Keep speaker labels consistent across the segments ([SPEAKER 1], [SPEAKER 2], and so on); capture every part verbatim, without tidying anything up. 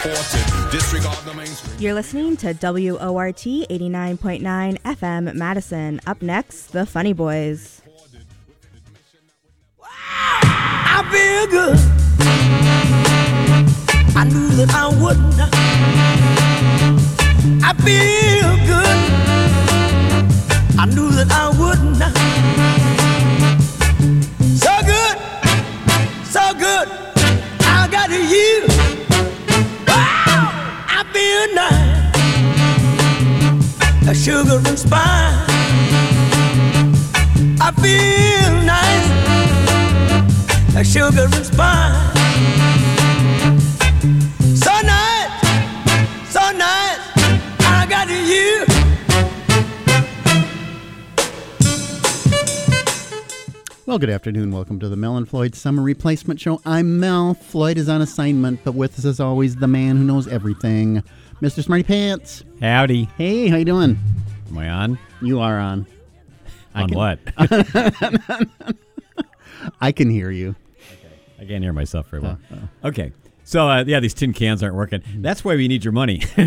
[SPEAKER 1] supported. Disregard the mainstream.
[SPEAKER 2] You're listening to W O R T eighty-nine point nine F M Madison. Up next, the Funny Boys.
[SPEAKER 3] I feel good. I knew that I wouldn't. I feel good. I knew that I wouldn't. So good, so good. I got you. Wow, I feel nice. A sugar and spice. I feel nice. A sugar and spice. So nice, so nice, I got you.
[SPEAKER 4] Well, good afternoon. Welcome to the Mel and Floyd Summer Replacement Show. I'm Mel. Floyd is on assignment, but with us as always, the man who knows everything, Mister Smarty Pants.
[SPEAKER 5] Howdy.
[SPEAKER 4] Hey, how you doing?
[SPEAKER 5] Am I on?
[SPEAKER 4] You are on.
[SPEAKER 5] On
[SPEAKER 4] can,
[SPEAKER 5] what?
[SPEAKER 4] I can hear you.
[SPEAKER 5] I can't hear myself very well.
[SPEAKER 4] Oh, oh.
[SPEAKER 5] Okay. So, uh, yeah, these tin cans aren't working. That's why we need your money.
[SPEAKER 4] We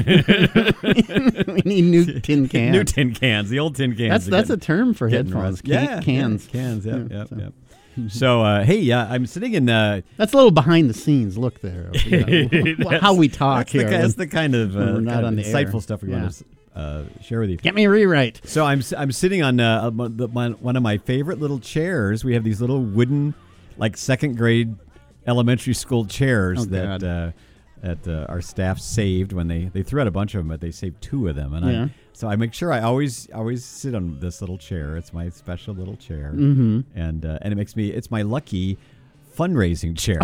[SPEAKER 4] need new tin cans.
[SPEAKER 5] New tin cans. The old tin cans.
[SPEAKER 4] That's that's
[SPEAKER 5] getting,
[SPEAKER 4] a term for headphones.
[SPEAKER 5] Rusty.
[SPEAKER 4] Can-
[SPEAKER 5] Yeah.
[SPEAKER 4] Cans.
[SPEAKER 5] Yeah, cans. Yep,
[SPEAKER 4] Yeah,
[SPEAKER 5] yep,
[SPEAKER 4] so.
[SPEAKER 5] yep. So, uh, hey, uh, I'm sitting in... Uh,
[SPEAKER 4] That's a little behind the scenes look there. You know, how we talk
[SPEAKER 5] that's
[SPEAKER 4] here.
[SPEAKER 5] The, that's the kind of, uh,
[SPEAKER 4] when we're not
[SPEAKER 5] kind
[SPEAKER 4] on
[SPEAKER 5] of
[SPEAKER 4] the
[SPEAKER 5] insightful
[SPEAKER 4] air.
[SPEAKER 5] stuff we
[SPEAKER 4] Yeah.
[SPEAKER 5] want to uh, share with you.
[SPEAKER 4] Get me a rewrite.
[SPEAKER 5] So I'm I'm sitting on uh, one of my favorite little chairs. We have these little wooden, like second grade elementary school chairs
[SPEAKER 4] Oh,
[SPEAKER 5] that uh, that uh, our staff saved when they, they threw out a bunch of them, but they saved two of them. And
[SPEAKER 4] Yeah.
[SPEAKER 5] I, so I make sure I always always sit on this little chair. It's my special little chair,
[SPEAKER 4] Mm-hmm.
[SPEAKER 5] and uh, and it makes me it's my lucky fundraising chair.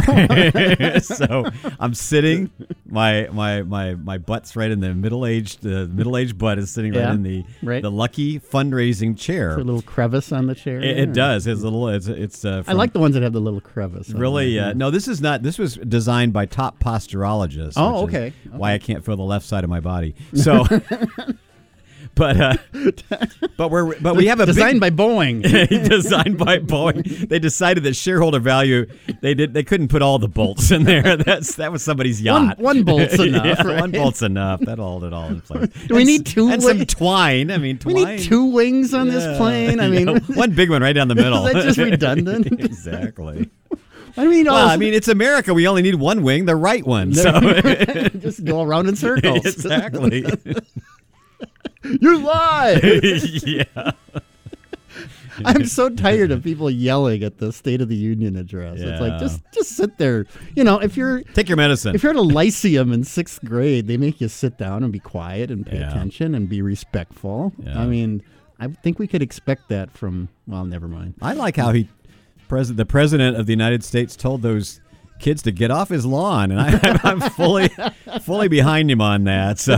[SPEAKER 5] So I'm sitting, my my my my butt's right in the middle aged the middle aged butt is sitting right
[SPEAKER 4] Yeah,
[SPEAKER 5] in the
[SPEAKER 4] right.
[SPEAKER 5] the lucky fundraising chair.
[SPEAKER 4] A little crevice on the chair.
[SPEAKER 5] It,
[SPEAKER 4] there.
[SPEAKER 5] it does. It's a little. It's it's. Uh,
[SPEAKER 4] I
[SPEAKER 5] from-
[SPEAKER 4] like the ones that have the little crevice. on
[SPEAKER 5] Really,
[SPEAKER 4] there.
[SPEAKER 5] uh, no. This is not. This was designed by top posturologists.
[SPEAKER 4] Oh,
[SPEAKER 5] which is
[SPEAKER 4] okay.
[SPEAKER 5] Why I can't feel the left side of my body. So, but uh, but we're but we have a
[SPEAKER 4] designed
[SPEAKER 5] big,
[SPEAKER 4] by Boeing.
[SPEAKER 5] designed by Boeing. They decided that shareholder value. They did. They couldn't put all the bolts in there. That's that was somebody's
[SPEAKER 4] One-
[SPEAKER 5] yacht.
[SPEAKER 4] one bolt's enough,
[SPEAKER 5] Yeah,
[SPEAKER 4] right?
[SPEAKER 5] One bolt's enough. That hold it all in place.
[SPEAKER 4] Do we
[SPEAKER 5] And
[SPEAKER 4] need
[SPEAKER 5] s-
[SPEAKER 4] two
[SPEAKER 5] and some
[SPEAKER 4] wi-
[SPEAKER 5] twine? I mean,
[SPEAKER 4] We
[SPEAKER 5] twine.
[SPEAKER 4] need two wings on this
[SPEAKER 5] Yeah.
[SPEAKER 4] plane. I mean,
[SPEAKER 5] Yeah, one big one right down the middle.
[SPEAKER 4] Is that just redundant?
[SPEAKER 5] Exactly.
[SPEAKER 4] I mean,
[SPEAKER 5] Well,
[SPEAKER 4] all
[SPEAKER 5] I mean, it's America. We only need one wing, the right one. So
[SPEAKER 4] just go around in circles.
[SPEAKER 5] exactly.
[SPEAKER 4] You're live.
[SPEAKER 5] Yeah.
[SPEAKER 4] I'm so tired of people yelling at the State of the Union address. It's like
[SPEAKER 5] Yeah.
[SPEAKER 4] just just sit there. You know, if you're
[SPEAKER 5] Take your medicine.
[SPEAKER 4] if you're at a lyceum in sixth grade, they make you sit down and be quiet and pay
[SPEAKER 5] Yeah.
[SPEAKER 4] attention and be respectful.
[SPEAKER 5] Yeah.
[SPEAKER 4] I mean, I think we could expect that from. Well, never mind.
[SPEAKER 5] I like how he, president, the president of the United States, told those kids to get off his lawn, and I, I'm fully, fully behind him on that. So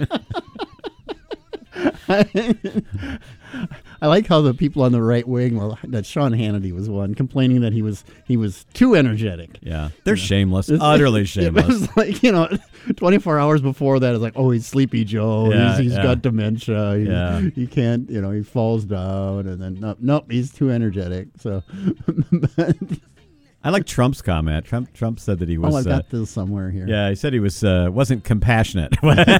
[SPEAKER 4] I like how the people on the right wing, well, that Sean Hannity was one, complaining that he was he was too energetic.
[SPEAKER 5] yeah, they're shameless,
[SPEAKER 4] It's-
[SPEAKER 5] utterly
[SPEAKER 4] It
[SPEAKER 5] shameless.
[SPEAKER 4] was like, you know, twenty-four hours before that, it's like, oh, he's Sleepy Joe.
[SPEAKER 5] Yeah,
[SPEAKER 4] he's he's
[SPEAKER 5] yeah.
[SPEAKER 4] got dementia. He,
[SPEAKER 5] Yeah.
[SPEAKER 4] he can't, you know, he falls down. And then, nope, nope he's too energetic. So,
[SPEAKER 5] I like Trump's comment. Trump Trump said that he was.
[SPEAKER 4] oh, I've
[SPEAKER 5] uh,
[SPEAKER 4] got this somewhere here.
[SPEAKER 5] yeah, he said he was uh, wasn't compassionate.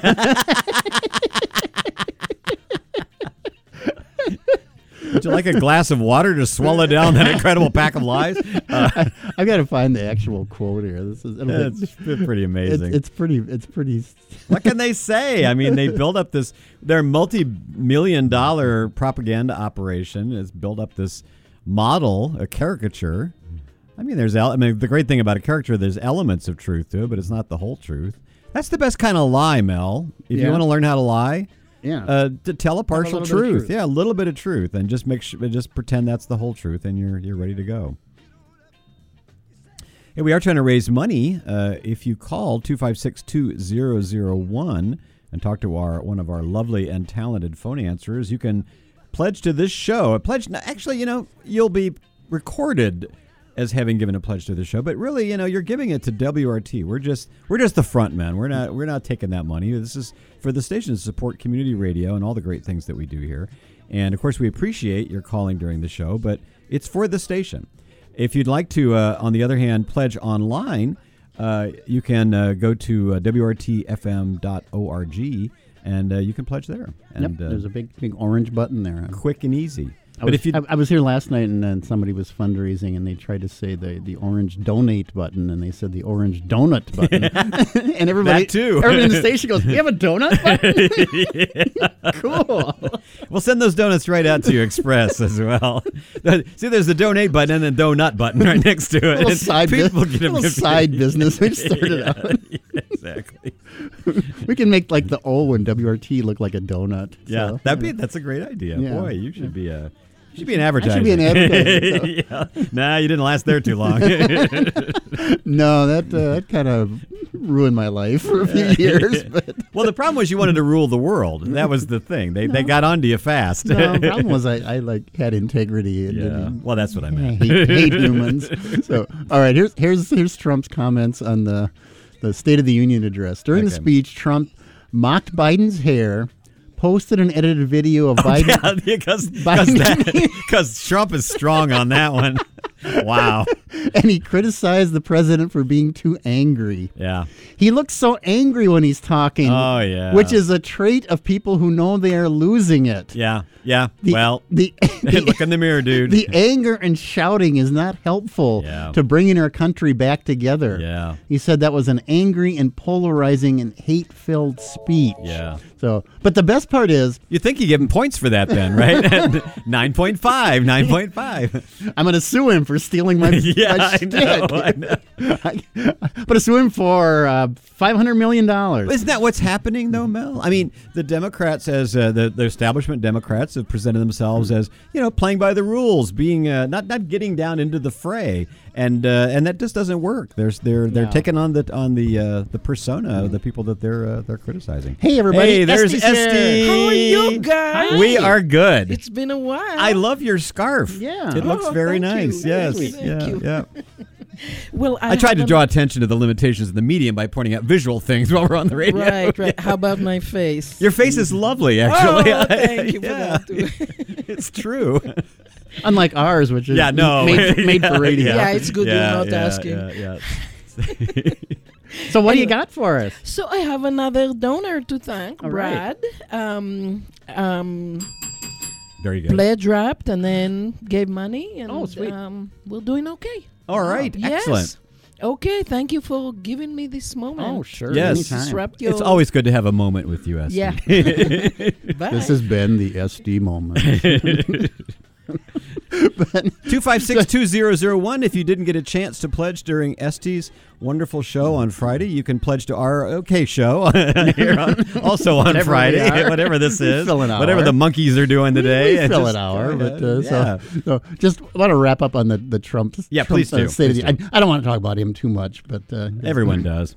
[SPEAKER 5] Would you like a glass of water to swallow down that incredible pack of lies? Uh,
[SPEAKER 4] I've got to find the actual quote here. This is it'll be-
[SPEAKER 5] it's pretty amazing.
[SPEAKER 4] It's, it's pretty. It's pretty.
[SPEAKER 5] What can they say? I mean, they build up this, their multi-million dollar propaganda operation has built up this model, a caricature. I mean, there's, I mean, the great thing about a caricature, there's elements of truth to it, but it's not the whole truth. That's the best kind of lie, Mel. If
[SPEAKER 4] Yeah.
[SPEAKER 5] you want to learn how to lie,
[SPEAKER 4] Yeah.
[SPEAKER 5] uh, to tell a partial
[SPEAKER 4] little bit of
[SPEAKER 5] truth.
[SPEAKER 4] truth.
[SPEAKER 5] Yeah, a little bit of truth, and just make sure, just pretend that's the whole truth, and you're you're ready to go. Hey, we are trying to raise money. Uh, if you call two five six, two zero zero one and talk to our one of our lovely and talented phone answerers, you can pledge to this show. A pledge, actually, you know, you'll be recorded as having given a pledge to the show, but really, you know, you're giving it to W R T. We're just we're just the front men. We're not we're not taking that money. This is for the station to support community radio and all the great things that we do here. And of course, we appreciate your calling during the show, but it's for the station. If you'd like to, uh, on the other hand, pledge online, uh, you can uh, go to uh, w r t f m dot org and uh, you can pledge there. And,
[SPEAKER 4] Yep,
[SPEAKER 5] uh,
[SPEAKER 4] there's a big, big orange button there.
[SPEAKER 5] quick and easy.
[SPEAKER 4] I
[SPEAKER 5] But
[SPEAKER 4] was,
[SPEAKER 5] if you
[SPEAKER 4] I, I was here last night, and then somebody was fundraising, and they tried to say the, the orange donate button, and they said the orange donut button, and everybody
[SPEAKER 5] That too.
[SPEAKER 4] everybody in the station goes, "You have a donut button? Cool."
[SPEAKER 5] We'll send those donuts right out to you express as well. See, there's the donate button and the donut button right next to it.
[SPEAKER 4] Little
[SPEAKER 5] And
[SPEAKER 4] side,
[SPEAKER 5] people
[SPEAKER 4] bus-
[SPEAKER 5] get 'em
[SPEAKER 4] little
[SPEAKER 5] confused.
[SPEAKER 4] side business we started
[SPEAKER 5] Yeah,
[SPEAKER 4] out.
[SPEAKER 5] yeah, exactly.
[SPEAKER 4] We can make like the O in W R T look like a donut.
[SPEAKER 5] Yeah,
[SPEAKER 4] so,
[SPEAKER 5] that'd be that's a great idea.
[SPEAKER 4] Yeah.
[SPEAKER 5] Boy, you should be a you should be an advertiser.
[SPEAKER 4] I should be an advertiser.
[SPEAKER 5] yeah. Nah, you didn't last there too long.
[SPEAKER 4] No, that uh, that kind of ruined my life for a few years. But
[SPEAKER 5] Well, the problem was you wanted to rule the world. That was the thing. They they got onto you fast.
[SPEAKER 4] no, the problem was I, I like had integrity and
[SPEAKER 5] yeah.
[SPEAKER 4] didn't
[SPEAKER 5] Well, that's what I
[SPEAKER 4] I
[SPEAKER 5] meant.
[SPEAKER 4] hate, hate humans. So, all right, here's here's here's Trump's comments on the the State of the Union address. During the
[SPEAKER 5] Okay.
[SPEAKER 4] speech, Trump mocked Biden's hair, posted an edited video of Biden.
[SPEAKER 5] Yeah, because
[SPEAKER 4] Biden-
[SPEAKER 5] because Trump is strong on that one. Wow.
[SPEAKER 4] And he criticized the president for being too angry.
[SPEAKER 5] Yeah.
[SPEAKER 4] He looks so angry when he's talking.
[SPEAKER 5] Oh, yeah.
[SPEAKER 4] Which is a trait of people who know they are losing it.
[SPEAKER 5] Yeah. Yeah.
[SPEAKER 4] The,
[SPEAKER 5] well,
[SPEAKER 4] the,
[SPEAKER 5] look in the mirror, dude.
[SPEAKER 4] the anger and shouting is not helpful
[SPEAKER 5] Yeah.
[SPEAKER 4] to bringing our country back together.
[SPEAKER 5] Yeah.
[SPEAKER 4] He said that was an angry and polarizing and hate-filled speech.
[SPEAKER 5] Yeah.
[SPEAKER 4] So, but the best part is,
[SPEAKER 5] You think you give him points for that then, right? nine point five, nine point five.
[SPEAKER 4] I'm going to sue him for stealing my,
[SPEAKER 5] Yeah,
[SPEAKER 4] my
[SPEAKER 5] I
[SPEAKER 4] shtick.
[SPEAKER 5] know, I know.
[SPEAKER 4] I'm going to sue him for uh, five hundred million dollars.
[SPEAKER 5] Isn't that what's happening, though, Mel? I mean, the Democrats, as uh, the, the establishment Democrats, have presented themselves as, you know, playing by the rules, being uh, not not getting down into the fray, and uh, and that just doesn't work. There's they're they're
[SPEAKER 4] No.
[SPEAKER 5] taking on the on the uh, the persona of the people that they're uh, they're criticizing.
[SPEAKER 4] Hey, everybody.
[SPEAKER 5] Hey, there's
[SPEAKER 4] Este's
[SPEAKER 5] Esty.
[SPEAKER 4] here.
[SPEAKER 6] How are you guys?
[SPEAKER 5] We are good.
[SPEAKER 6] It's been a while.
[SPEAKER 5] I love your scarf.
[SPEAKER 4] Yeah.
[SPEAKER 5] It looks
[SPEAKER 6] Oh,
[SPEAKER 5] very
[SPEAKER 6] thank you.
[SPEAKER 5] nice. Yes.
[SPEAKER 6] Thank you.
[SPEAKER 5] Yeah.
[SPEAKER 6] Thank you.
[SPEAKER 5] Yeah.
[SPEAKER 6] Well, I,
[SPEAKER 5] I tried to
[SPEAKER 6] haven't-
[SPEAKER 5] draw attention to the limitations of the medium by pointing out visual things while we're on the radio.
[SPEAKER 6] Right, right. How about my face?
[SPEAKER 5] Your face is lovely, actually.
[SPEAKER 6] Oh, thank you for
[SPEAKER 5] Yeah.
[SPEAKER 6] that too.
[SPEAKER 5] It's true.
[SPEAKER 4] Unlike ours, which is
[SPEAKER 5] Yeah, no.
[SPEAKER 4] made, for, made for radio.
[SPEAKER 6] Yeah, it's good you're
[SPEAKER 5] Yeah,
[SPEAKER 6] not
[SPEAKER 5] yeah,
[SPEAKER 6] asking.
[SPEAKER 5] Yeah, yeah.
[SPEAKER 4] So what do you
[SPEAKER 6] Anyway.
[SPEAKER 4] got for us?
[SPEAKER 6] So I have another donor to thank,
[SPEAKER 4] All right.
[SPEAKER 6] Brad. Um, um,
[SPEAKER 5] Very good.
[SPEAKER 6] pledge wrapped and then gave money, and
[SPEAKER 4] Oh, sweet.
[SPEAKER 6] Um, we're doing okay.
[SPEAKER 5] All right.
[SPEAKER 6] Yes.
[SPEAKER 5] Excellent.
[SPEAKER 6] Okay, thank you for giving me this moment.
[SPEAKER 4] Oh, sure.
[SPEAKER 5] Yes.
[SPEAKER 6] Just
[SPEAKER 4] Anytime.
[SPEAKER 6] wrap your
[SPEAKER 5] It's always good to have a moment with you, Esty.
[SPEAKER 6] Yeah. Bye.
[SPEAKER 4] This has been the S D moment.
[SPEAKER 5] two five six, two zero zero one. If you didn't get a chance to pledge during Esty's wonderful show on Friday, you can pledge to our OK show here on, also on
[SPEAKER 4] Whatever we
[SPEAKER 5] Friday,
[SPEAKER 4] are.
[SPEAKER 5] whatever this is,
[SPEAKER 4] fill an
[SPEAKER 5] whatever
[SPEAKER 4] hour.
[SPEAKER 5] the monkeys are doing today.
[SPEAKER 4] We
[SPEAKER 5] and
[SPEAKER 4] fill
[SPEAKER 5] just
[SPEAKER 4] an hour,
[SPEAKER 5] go
[SPEAKER 4] but
[SPEAKER 5] ahead.
[SPEAKER 4] uh,
[SPEAKER 5] yeah.
[SPEAKER 4] so, so just want to wrap up on the the Trump.
[SPEAKER 5] Yeah,
[SPEAKER 4] Trump,
[SPEAKER 5] please
[SPEAKER 4] uh,
[SPEAKER 5] do.
[SPEAKER 4] State
[SPEAKER 5] Please
[SPEAKER 4] of the, I, I don't want to talk about him too much, but uh,
[SPEAKER 5] Everyone does.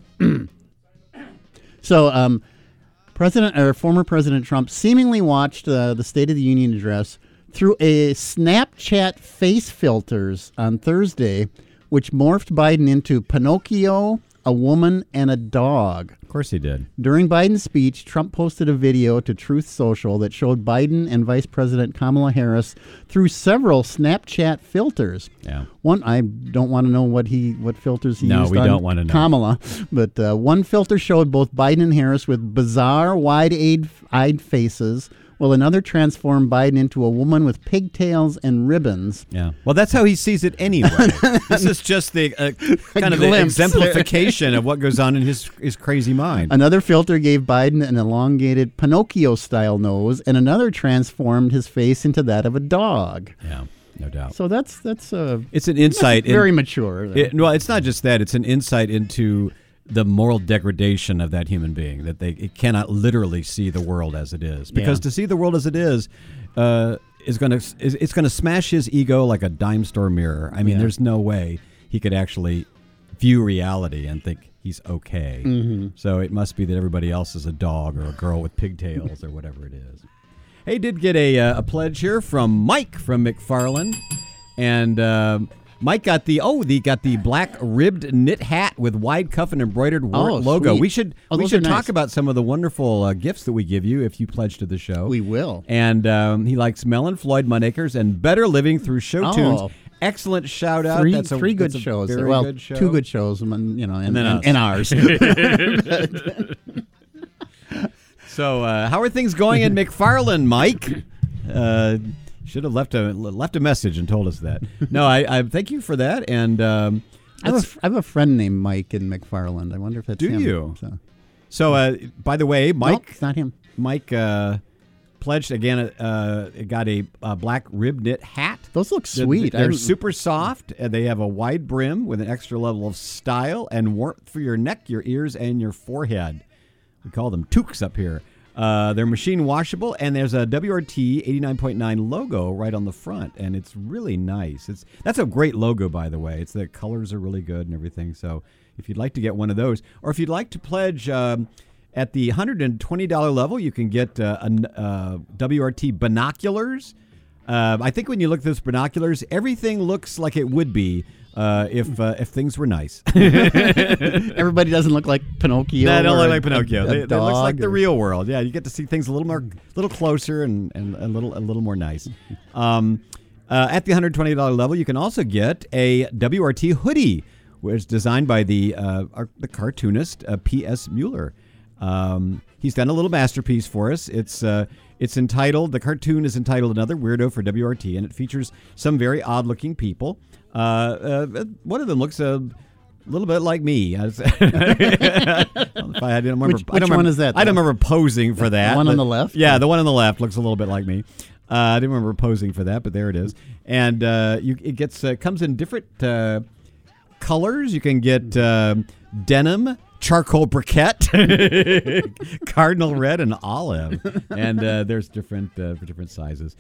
[SPEAKER 4] So, um, President or former President Trump seemingly watched uh, the State of the Union address through a Snapchat face filters on Thursday, which morphed Biden into Pinocchio, a woman, and a dog.
[SPEAKER 5] Of course he did.
[SPEAKER 4] During Biden's speech, Trump posted a video to Truth Social that showed Biden and Vice President Kamala Harris through several Snapchat filters.
[SPEAKER 5] Yeah.
[SPEAKER 4] One, I don't want to know what he what filters he
[SPEAKER 5] No,
[SPEAKER 4] used
[SPEAKER 5] we
[SPEAKER 4] on
[SPEAKER 5] don't wanna know.
[SPEAKER 4] Kamala, but uh, one filter showed both Biden and Harris with bizarre, wide-eyed eyed faces, while another transformed Biden into a woman with pigtails and ribbons.
[SPEAKER 5] Yeah. Well, that's how he sees it anyway. This is just the uh, kind of the
[SPEAKER 4] glimpse.
[SPEAKER 5] exemplification of what goes on in his his crazy mind.
[SPEAKER 4] Another filter gave Biden an elongated Pinocchio-style nose, and another transformed his face into that of a dog.
[SPEAKER 5] Yeah, no doubt.
[SPEAKER 4] So that's that's uh,
[SPEAKER 5] It's an insight. in-
[SPEAKER 4] very mature.
[SPEAKER 5] It, well, it's not just that; it's an insight into the moral degradation of that human being. That they it cannot literally see the world as it is, because
[SPEAKER 4] Yeah.
[SPEAKER 5] to see the world as it is uh, is going to is, it's going to smash his ego like a dime store mirror. I mean,
[SPEAKER 4] Yeah.
[SPEAKER 5] there's no way he could actually view reality and think he's okay.
[SPEAKER 4] Mm-hmm.
[SPEAKER 5] So it must be that everybody else is a dog or a girl with pigtails or whatever it is. Hey, did get a uh, a pledge here from Mike from McFarland, and uh, Mike got the oh, the got the black ribbed knit hat with wide cuff and embroidered wart
[SPEAKER 4] Oh,
[SPEAKER 5] logo.
[SPEAKER 4] sweet.
[SPEAKER 5] We should
[SPEAKER 4] Oh,
[SPEAKER 5] we
[SPEAKER 4] those
[SPEAKER 5] should
[SPEAKER 4] are
[SPEAKER 5] talk
[SPEAKER 4] nice.
[SPEAKER 5] about some of the wonderful uh, gifts that we give you if you pledge to the show.
[SPEAKER 4] We will.
[SPEAKER 5] And um, he likes Mel and Floyd Monacres and Better Living Through Show
[SPEAKER 4] Oh.
[SPEAKER 5] Tunes. excellent shout out.
[SPEAKER 4] Three,
[SPEAKER 5] that's a,
[SPEAKER 4] three good
[SPEAKER 5] that's a
[SPEAKER 4] shows.
[SPEAKER 5] Very
[SPEAKER 4] well,
[SPEAKER 5] good show.
[SPEAKER 4] two good shows, and, you know, and,
[SPEAKER 5] And then
[SPEAKER 4] and,
[SPEAKER 5] us.
[SPEAKER 4] and ours.
[SPEAKER 5] So, uh, how are things going in McFarland, Mike? Uh, should have left a left a message and told us that. No, I, I thank you for that. And um,
[SPEAKER 4] I have, a,
[SPEAKER 5] let's-
[SPEAKER 4] f- I have a friend named Mike in McFarland. I wonder if that's
[SPEAKER 5] Do
[SPEAKER 4] him.
[SPEAKER 5] you?
[SPEAKER 4] So.
[SPEAKER 5] so, uh, by the way,
[SPEAKER 4] Nope,
[SPEAKER 5] Mike,
[SPEAKER 4] it's not him.
[SPEAKER 5] Mike uh, pledged again. Uh, got a, a black rib knit hat.
[SPEAKER 4] Those look
[SPEAKER 5] They're-
[SPEAKER 4] sweet.
[SPEAKER 5] They're
[SPEAKER 4] I-
[SPEAKER 5] super soft. And they have a wide brim with an extra level of style and warmth for your neck, your ears, and your forehead. We call them toques up here. Uh, they're machine washable, and there's a W R T eighty-nine point nine logo right on the front, and it's really nice. It's that's a great logo, by the way. It's the colors are really good and everything. So if you'd like to get one of those, or if you'd like to pledge um, at the one hundred twenty dollars level, you can get uh, a uh, W R T binoculars. Uh, I think when you look at those binoculars, everything looks like it would be uh, if uh, if things were nice.
[SPEAKER 4] Everybody doesn't look like Pinocchio.
[SPEAKER 5] They don't
[SPEAKER 4] or
[SPEAKER 5] look
[SPEAKER 4] a-
[SPEAKER 5] like Pinocchio.
[SPEAKER 4] a
[SPEAKER 5] They, they look like
[SPEAKER 4] dog
[SPEAKER 5] the
[SPEAKER 4] or-
[SPEAKER 5] real world. Yeah, you get to see things a little more, little closer, and, and a little a little more nice. Um, uh, at the one hundred twenty dollars level, you can also get a W R T hoodie, which is designed by the uh, our, the cartoonist uh, P S Mueller. Um, he's done a little masterpiece for us. It's uh, it's entitled. The cartoon is entitled "Another Weirdo for W R T," and it features some very odd-looking people. Uh, uh, one of them looks a little bit like me. I, was- I don't know if I, I don't remember.
[SPEAKER 4] Which-
[SPEAKER 5] I don't
[SPEAKER 4] which one
[SPEAKER 5] remember-
[SPEAKER 4] is that,
[SPEAKER 5] I don't
[SPEAKER 4] though?
[SPEAKER 5] remember posing for that.
[SPEAKER 4] one on
[SPEAKER 5] but-
[SPEAKER 4] the left?
[SPEAKER 5] Yeah, the one on the left looks a little bit like me. Uh, I didn't remember posing for that, but there it is. And uh, you, it gets uh, comes in different uh, colors. You can get uh, denim, charcoal briquette, cardinal red, and olive. And uh, there's different uh, for different sizes.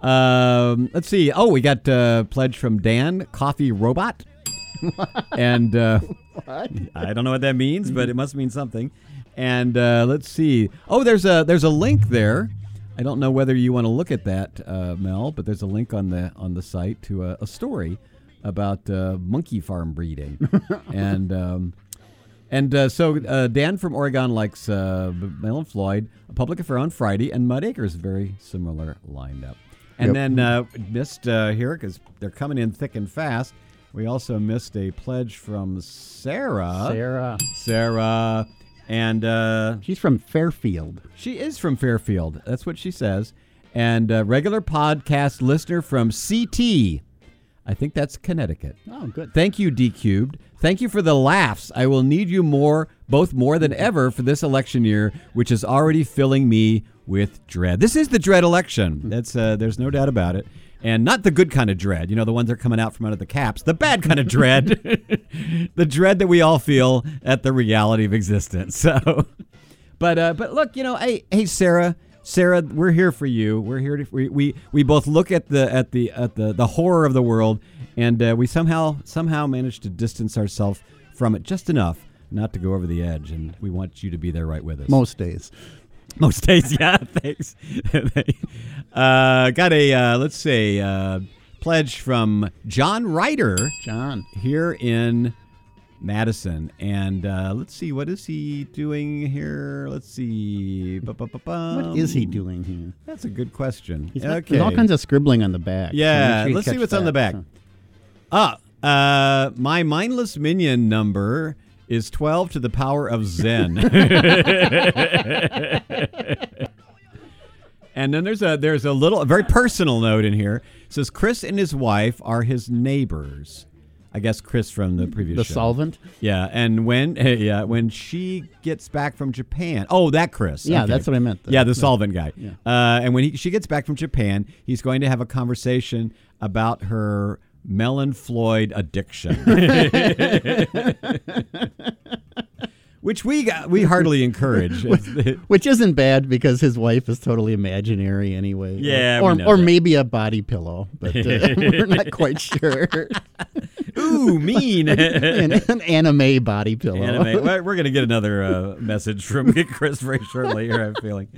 [SPEAKER 5] Um, let's see. Oh, we got uh, pledge from Dan, Coffee Robot. And uh, I don't know what that means, but it must mean something. And uh, let's see. Oh, there's a there's a link there. I don't know whether you want to look at that, uh, Mel, but there's a link on the on the site to a, a story about uh, monkey farm breeding. and um, and uh, so uh, Dan from Oregon likes uh, Mel and Floyd, A Public Affair on Friday, and Mud Acres, very similar lineup. And
[SPEAKER 4] Yep.
[SPEAKER 5] then uh, missed uh, here because they're coming in thick and fast. We also missed a pledge from Sarah.
[SPEAKER 4] Sarah.
[SPEAKER 5] Sarah. And uh,
[SPEAKER 4] She's from Fairfield.
[SPEAKER 5] she is from Fairfield. That's what she says. And uh, regular podcast listener from C T. I think that's Connecticut.
[SPEAKER 4] Oh, good.
[SPEAKER 5] Thank you, D Cubed. Thank you for the laughs. I will need you more, both more than ever, for this election year, which is already filling me with dread. This is the dread election. That's uh, there's no doubt about it. And not the good kind of dread, you know, the ones that are coming out from under the caps. The bad kind of dread. The dread that we all feel at the reality of existence. So, but uh, but look, you know, hey, hey, Sarah, Sarah, we're here for you. We're here to we we, we both look at the at the at the, the horror of the world, and uh, we somehow somehow managed to distance ourselves from it just enough not to go over the edge. And we want you to be there right with us.
[SPEAKER 4] Most days.
[SPEAKER 5] Most days, yeah. Thanks. uh, got a uh, let's say uh, pledge from John Ryder
[SPEAKER 4] John.
[SPEAKER 5] here in Madison, and uh, let's see, what is he doing here? Let's see. Ba-ba-ba-bum.
[SPEAKER 4] What is he doing here?
[SPEAKER 5] That's a good question.
[SPEAKER 4] He's got-
[SPEAKER 5] okay.
[SPEAKER 4] There's all kinds of scribbling on the back. so
[SPEAKER 5] Yeah,
[SPEAKER 4] make sure you
[SPEAKER 5] let's see
[SPEAKER 4] catch
[SPEAKER 5] what's on
[SPEAKER 4] that.
[SPEAKER 5] the back.
[SPEAKER 4] So-
[SPEAKER 5] Ah, uh, my mindless minion number is twelve to the power of Zen. And then there's a there's a little a very personal note in here. It says Chris and his wife are his neighbors. I guess Chris from the previous
[SPEAKER 4] The
[SPEAKER 5] show.
[SPEAKER 4] solvent?
[SPEAKER 5] Yeah, and when yeah, when she gets back from Japan. Oh, that Chris.
[SPEAKER 4] Yeah,
[SPEAKER 5] Okay.
[SPEAKER 4] that's what I meant. The-
[SPEAKER 5] yeah, the
[SPEAKER 4] the-
[SPEAKER 5] solvent guy.
[SPEAKER 4] Yeah.
[SPEAKER 5] Uh, and when he, she gets back from Japan, he's going to have a conversation about her Melon Floyd addiction. Which we got, we heartily encourage.
[SPEAKER 4] Which isn't bad because his wife is totally imaginary anyway.
[SPEAKER 5] Yeah,
[SPEAKER 4] or
[SPEAKER 5] we know
[SPEAKER 4] or
[SPEAKER 5] that.
[SPEAKER 4] maybe a body pillow, but uh, we're not quite sure.
[SPEAKER 5] Ooh, mean.
[SPEAKER 4] an, an anime body pillow.
[SPEAKER 5] Anime. We're going to get another uh, message from Chris very shortly here, I have a feeling.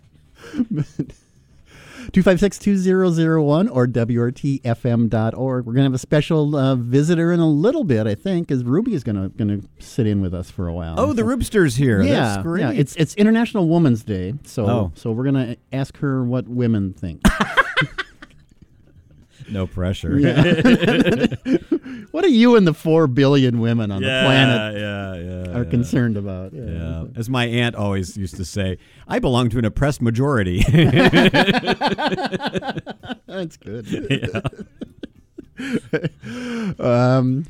[SPEAKER 4] two five six, two zero zero one or W R T F M dot org. We're going to have a special uh, visitor in a little bit, I think, because Ruby is going to going to sit in with us for a while.
[SPEAKER 5] Oh, the
[SPEAKER 4] So-
[SPEAKER 5] Roopster's here.
[SPEAKER 4] Yeah,
[SPEAKER 5] That's great.
[SPEAKER 4] yeah. It's it's International Women's Day, so
[SPEAKER 5] Oh.
[SPEAKER 4] so we're going to ask her what women think.
[SPEAKER 5] No pressure.
[SPEAKER 4] What are you and the four billion women on
[SPEAKER 5] yeah,
[SPEAKER 4] the planet
[SPEAKER 5] yeah, yeah,
[SPEAKER 4] are
[SPEAKER 5] yeah.
[SPEAKER 4] concerned about? Yeah.
[SPEAKER 5] Yeah. As my aunt always used to say, I belong to an oppressed majority.
[SPEAKER 4] That's good.
[SPEAKER 5] Yeah.
[SPEAKER 4] um,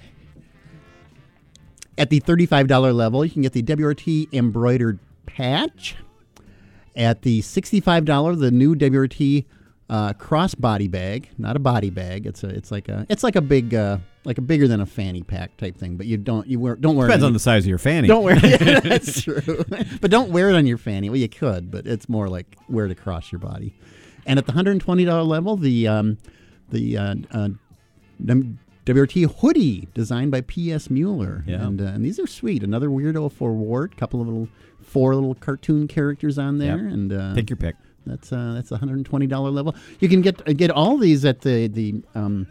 [SPEAKER 4] at the thirty-five dollars level, you can get the W R T embroidered patch. At the sixty-five dollars, the new W R T uh, crossbody bag, not a body bag. It's a, it's like a, it's like a big, uh, like a bigger than a fanny pack type thing. But you don't, you wear, don't wear.
[SPEAKER 5] Depends
[SPEAKER 4] it
[SPEAKER 5] on the size of your fanny.
[SPEAKER 4] Don't wear it. That's true. But don't wear it on your fanny. Well, you could, but it's more like wear it across your body. And at the one hundred twenty dollars level, the um, the uh, uh, W R T hoodie designed by P S Mueller.
[SPEAKER 5] Yeah.
[SPEAKER 4] And, uh, and these are sweet. Another weirdo for Wart. Couple of little, four little cartoon characters on there.
[SPEAKER 5] Yep.
[SPEAKER 4] And uh,
[SPEAKER 5] Pick your pick.
[SPEAKER 4] That's uh, that's the one hundred twenty dollars level. You can get uh, get all these at the the um,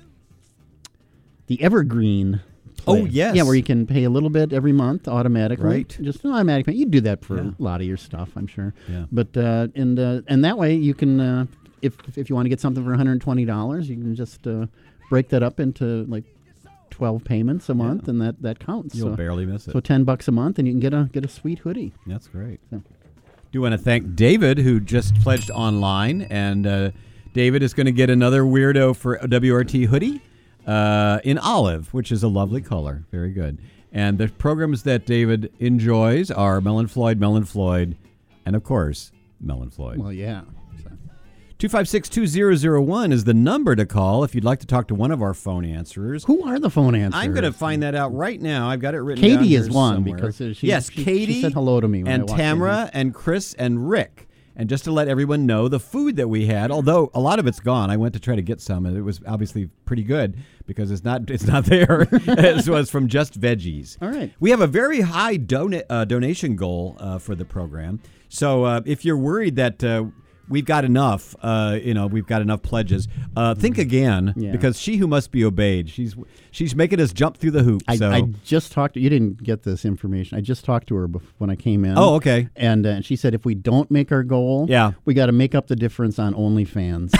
[SPEAKER 4] the Evergreen.
[SPEAKER 5] Oh,
[SPEAKER 4] place.
[SPEAKER 5] yes.
[SPEAKER 4] Yeah, where you can pay a little bit every month automatically.
[SPEAKER 5] Right.
[SPEAKER 4] Just an automatic payment. You do that for
[SPEAKER 5] Yeah.
[SPEAKER 4] a lot of your stuff, I'm sure.
[SPEAKER 5] Yeah.
[SPEAKER 4] But uh, and uh, and that way you can uh, if if you want to get something for one hundred twenty dollars, you can just uh, break that up into like twelve payments a month,
[SPEAKER 5] Yeah.
[SPEAKER 4] and that, that counts.
[SPEAKER 5] You'll
[SPEAKER 4] so,
[SPEAKER 5] barely miss it.
[SPEAKER 4] so ten bucks a month, and you can get a get a sweet hoodie.
[SPEAKER 5] That's great.
[SPEAKER 4] So.
[SPEAKER 5] Do want to thank David, who just pledged online, and uh, David is going to get another weirdo for a W R T hoodie uh, in olive, which is a lovely color. Very good. And the programs that David enjoys are Mel and Floyd, Mel and Floyd, and of course, Mel and Floyd.
[SPEAKER 4] Well, yeah. So.
[SPEAKER 5] two five six, two zero zero one is the number to call if you'd like to talk to one of our phone answerers.
[SPEAKER 4] Who are the phone answers?
[SPEAKER 5] I'm going to find that out right now. I've got it written down
[SPEAKER 4] Katie
[SPEAKER 5] here
[SPEAKER 4] is one
[SPEAKER 5] somewhere.
[SPEAKER 4] because uh, she,
[SPEAKER 5] yes,
[SPEAKER 4] she,
[SPEAKER 5] Katie
[SPEAKER 4] she said hello to me when I
[SPEAKER 5] and
[SPEAKER 4] walked in.
[SPEAKER 5] Tamara and Chris and Rick. And just to let everyone know, the food that we had, although a lot of it's gone, I went to try to get some, and it was obviously pretty good because it's not it's not there. It was from Just Veggies.
[SPEAKER 4] All right.
[SPEAKER 5] We have a very high dona- uh, donation goal uh, for the program. So uh, if you're worried that uh, we've got enough, uh, you know, we've got enough pledges, uh, think again,
[SPEAKER 4] Yeah.
[SPEAKER 5] because she who must be obeyed, she's she's making us jump through the hoops.
[SPEAKER 4] I,
[SPEAKER 5] so.
[SPEAKER 4] I just talked to you. Didn't get this information. I just talked to her bef- when I came in.
[SPEAKER 5] Oh, okay.
[SPEAKER 4] And uh, she said if we don't make our goal,
[SPEAKER 5] Yeah.
[SPEAKER 4] we got to make up the difference on OnlyFans.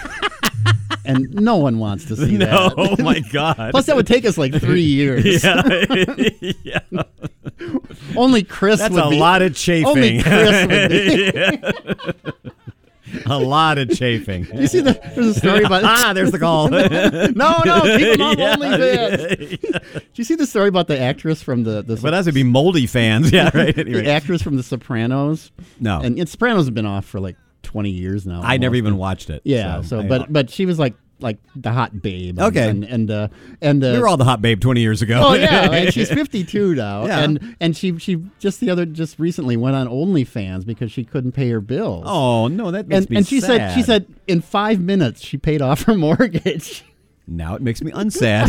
[SPEAKER 4] And no one wants to see
[SPEAKER 5] No,
[SPEAKER 4] that.
[SPEAKER 5] oh my God.
[SPEAKER 4] Plus, that would take us like three years.
[SPEAKER 5] yeah. yeah.
[SPEAKER 4] Only Chris
[SPEAKER 5] That's
[SPEAKER 4] would
[SPEAKER 5] a
[SPEAKER 4] be.
[SPEAKER 5] lot of chafing.
[SPEAKER 4] Only Chris would be.
[SPEAKER 5] A lot of chafing.
[SPEAKER 4] You see, the, there's a story about.
[SPEAKER 5] ah, there's the call.
[SPEAKER 4] no, no, keep them on
[SPEAKER 5] Yeah,
[SPEAKER 4] OnlyFans.
[SPEAKER 5] yeah.
[SPEAKER 4] Do you see the story about the actress from the the,
[SPEAKER 5] But that would be moldy fans. Yeah, right.
[SPEAKER 4] the
[SPEAKER 5] Anyway.
[SPEAKER 4] actress from The Sopranos?
[SPEAKER 5] No.
[SPEAKER 4] And, and Sopranos have been off for like twenty years now.
[SPEAKER 5] I never
[SPEAKER 4] almost.
[SPEAKER 5] even watched it.
[SPEAKER 4] Yeah. So,
[SPEAKER 5] I-
[SPEAKER 4] but but she was like like the hot babe. and-
[SPEAKER 5] Okay.
[SPEAKER 4] And and uh, and uh,
[SPEAKER 5] we were all the hot babe twenty years ago.
[SPEAKER 4] Oh yeah, and she's fifty-two now,
[SPEAKER 5] Yeah.
[SPEAKER 4] and and she she just the other just recently went on OnlyFans because she couldn't pay her bills.
[SPEAKER 5] Oh no, that makes
[SPEAKER 4] and
[SPEAKER 5] me
[SPEAKER 4] and she
[SPEAKER 5] sad.
[SPEAKER 4] said she said in five minutes she paid off her mortgage.
[SPEAKER 5] Now it makes me unsad.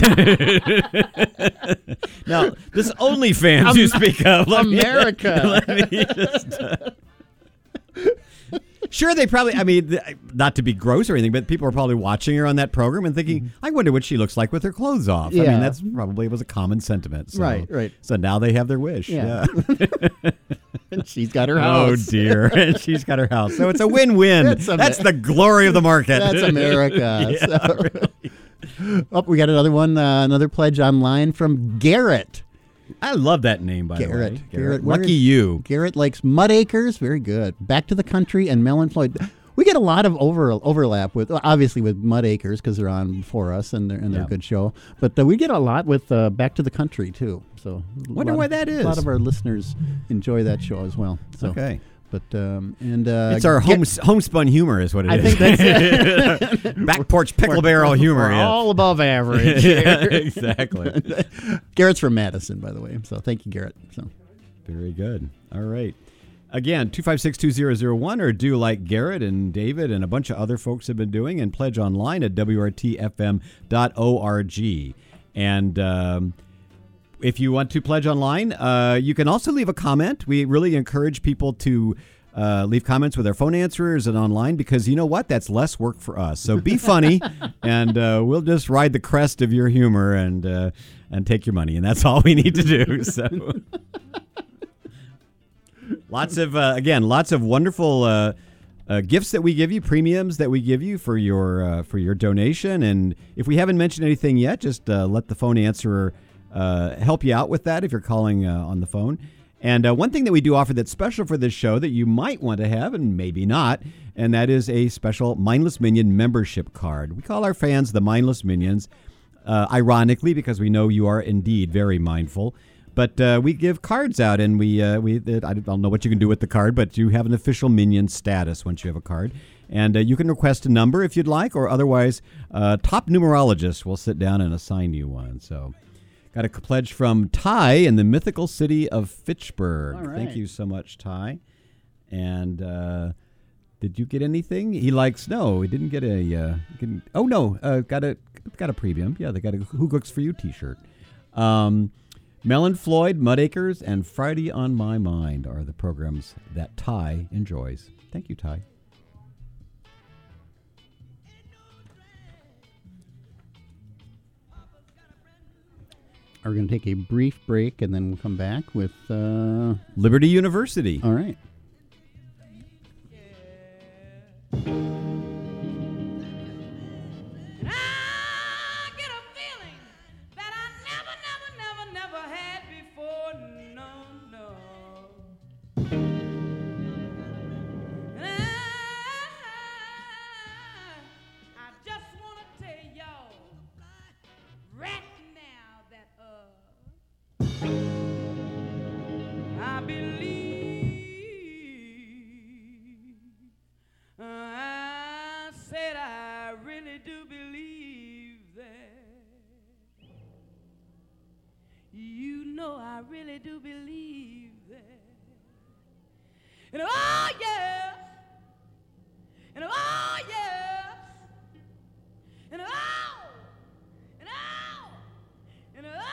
[SPEAKER 5] Now this OnlyFans
[SPEAKER 4] Am-
[SPEAKER 5] you speak of, let me-
[SPEAKER 4] America.
[SPEAKER 5] let me just, uh, Sure, they probably, I mean, th- not to be gross or anything, but people are probably watching her on that program and thinking, I wonder what she looks like with her clothes off. I
[SPEAKER 4] Yeah.
[SPEAKER 5] mean, that's probably was a common sentiment. So,
[SPEAKER 4] Right, right.
[SPEAKER 5] So now they have their wish.
[SPEAKER 4] Yeah.
[SPEAKER 5] Yeah.
[SPEAKER 4] And she's got her
[SPEAKER 5] Oh,
[SPEAKER 4] house.
[SPEAKER 5] dear. And she's got her house. So it's a win-win.
[SPEAKER 4] That's a-
[SPEAKER 5] That's the glory of the market.
[SPEAKER 4] That's America.
[SPEAKER 5] Yeah,
[SPEAKER 4] So- Oh, we got another one, uh, another pledge online from Garrett.
[SPEAKER 5] I love that name, by
[SPEAKER 4] Garrett.
[SPEAKER 5] the way.
[SPEAKER 4] Garrett, where
[SPEAKER 5] Lucky
[SPEAKER 4] is-
[SPEAKER 5] you.
[SPEAKER 4] Garrett likes Mud Acres. Very good. Back to the Country and Mel and Floyd. We get a lot of over overlap with, obviously, with Mud Acres because they're on before us and they're, and they're
[SPEAKER 5] Yeah.
[SPEAKER 4] a good show. But uh, we get a lot with uh, Back to the Country, too. So a
[SPEAKER 5] Wonder
[SPEAKER 4] lot
[SPEAKER 5] why
[SPEAKER 4] of-
[SPEAKER 5] that
[SPEAKER 4] A lot
[SPEAKER 5] is.
[SPEAKER 4] of our listeners enjoy that show as well. So,
[SPEAKER 5] Okay.
[SPEAKER 4] But, um, and... Uh,
[SPEAKER 5] It's our
[SPEAKER 4] Ga-
[SPEAKER 5] home, homespun humor is what it
[SPEAKER 4] I
[SPEAKER 5] is.
[SPEAKER 4] think that's it.
[SPEAKER 5] Back porch pickle barrel humor.
[SPEAKER 4] We're
[SPEAKER 5] Yeah.
[SPEAKER 4] all above average.
[SPEAKER 5] Yeah,
[SPEAKER 4] here.
[SPEAKER 5] exactly.
[SPEAKER 4] Garrett's from Madison, by the way. So thank you, Garrett. So
[SPEAKER 5] Very good. All right. Again, two five six, two zero zero one, or do like Garrett and David and a bunch of other folks have been doing, and pledge online at W R T F M dot org. And um, if you want to pledge online, uh, you can also leave a comment. We really encourage people to uh, leave comments with our phone answerers and online, because you know what? That's less work for us. So be funny, and uh, we'll just ride the crest of your humor and uh, and take your money, and that's all we need to do. So. Lots of, uh, again, lots of wonderful uh, uh, gifts that we give you, premiums that we give you for your uh, for your donation. And if we haven't mentioned anything yet, just uh, let the phone answerer uh, help you out with that if you're calling uh, on the phone. And uh, one thing that we do offer that's special for this show that you might want to have and maybe not, and that is a special Mindless Minion membership card. We call our fans the Mindless Minions, uh, ironically, because we know you are indeed very mindful. But uh, we give cards out, and we uh, we I don't know what you can do with the card, but you have an official Minion status once you have a card. And uh, you can request a number if you'd like, or otherwise, uh, top numerologist will sit down and assign you one. So... Got a pledge from Ty in the mythical city of Fitchburg.
[SPEAKER 4] All right.
[SPEAKER 5] Thank you so much, Ty. And uh, did you get anything? He likes no. He didn't get a. Uh, didn't, oh no, uh, got a got a premium. Yeah, they got a Who Cooks for You T-shirt. Um, Melon Floyd, Mudacres, and Friday on My Mind are the programs that Ty enjoys. Thank you, Ty.
[SPEAKER 4] We're going to take a brief break, and then we'll come back with... Uh,
[SPEAKER 5] Liberty University.
[SPEAKER 4] all right.
[SPEAKER 3] I get a feeling that I never, never, never, never had before. No, no. I just want to tell y'all right now that uh, I believe. I said I really do believe that. You know I really do believe that. And oh yes, and oh yes, and oh, and oh, and oh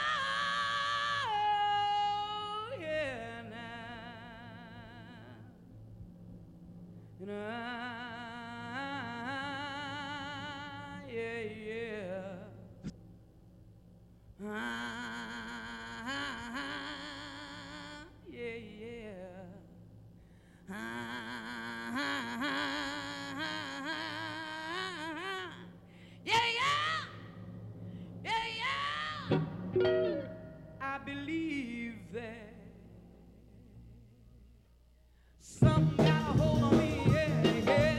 [SPEAKER 3] yeah now, and I. Yeah, yeah. Ah, yeah, yeah. Ah, yeah, yeah. Yeah, yeah. I believe that something got a hold on me. Yeah, yeah.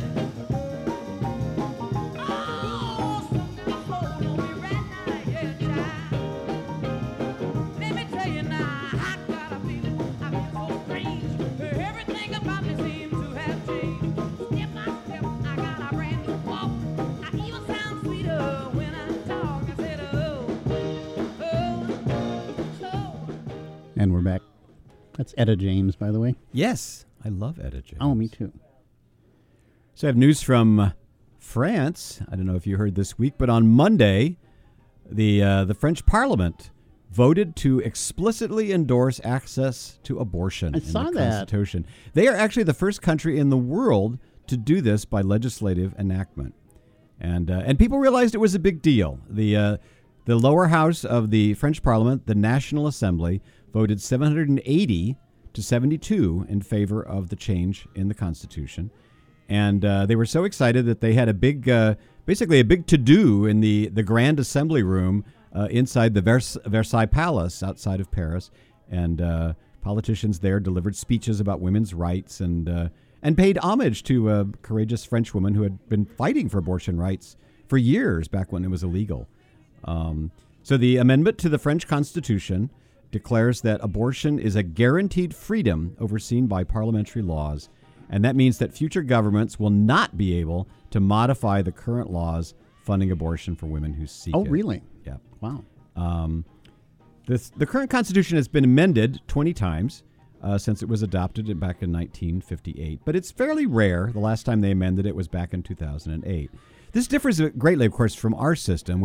[SPEAKER 4] And we're back. That's Etta James, by the way.
[SPEAKER 5] Yes, I love Etta James.
[SPEAKER 4] Oh, me too.
[SPEAKER 5] So I have news from France. I don't know if you heard this week, but on Monday, the uh, the French Parliament voted to explicitly endorse access to abortion
[SPEAKER 4] I
[SPEAKER 5] in
[SPEAKER 4] saw
[SPEAKER 5] the
[SPEAKER 4] that.
[SPEAKER 5] Constitution. They are actually the first country in the world to do this by legislative enactment, and uh, and people realized it was a big deal. The uh, the lower house of the French Parliament, the National Assembly, voted seven hundred eighty to seventy-two in favor of the change in the Constitution. And uh, they were so excited that they had a big, uh, basically a big to-do in the, the Grand Assembly room uh, inside the Vers- Versailles Palace outside of Paris. And uh, politicians there delivered speeches about women's rights and uh, and paid homage to a courageous French woman who had been fighting for abortion rights for years back when it was illegal. Um, so the amendment to the French Constitution declares that abortion is a guaranteed freedom overseen by parliamentary laws, and that means that future governments will not be able to modify the current laws funding abortion for women who seek
[SPEAKER 4] Oh,
[SPEAKER 5] it.
[SPEAKER 4] really?
[SPEAKER 5] Yeah.
[SPEAKER 4] Wow.
[SPEAKER 5] Um, this, the current Constitution has been amended twenty times uh, since it was adopted back in nineteen fifty-eight, but it's fairly rare. The last time they amended it was back in two thousand eight. This differs greatly, of course, from our system, which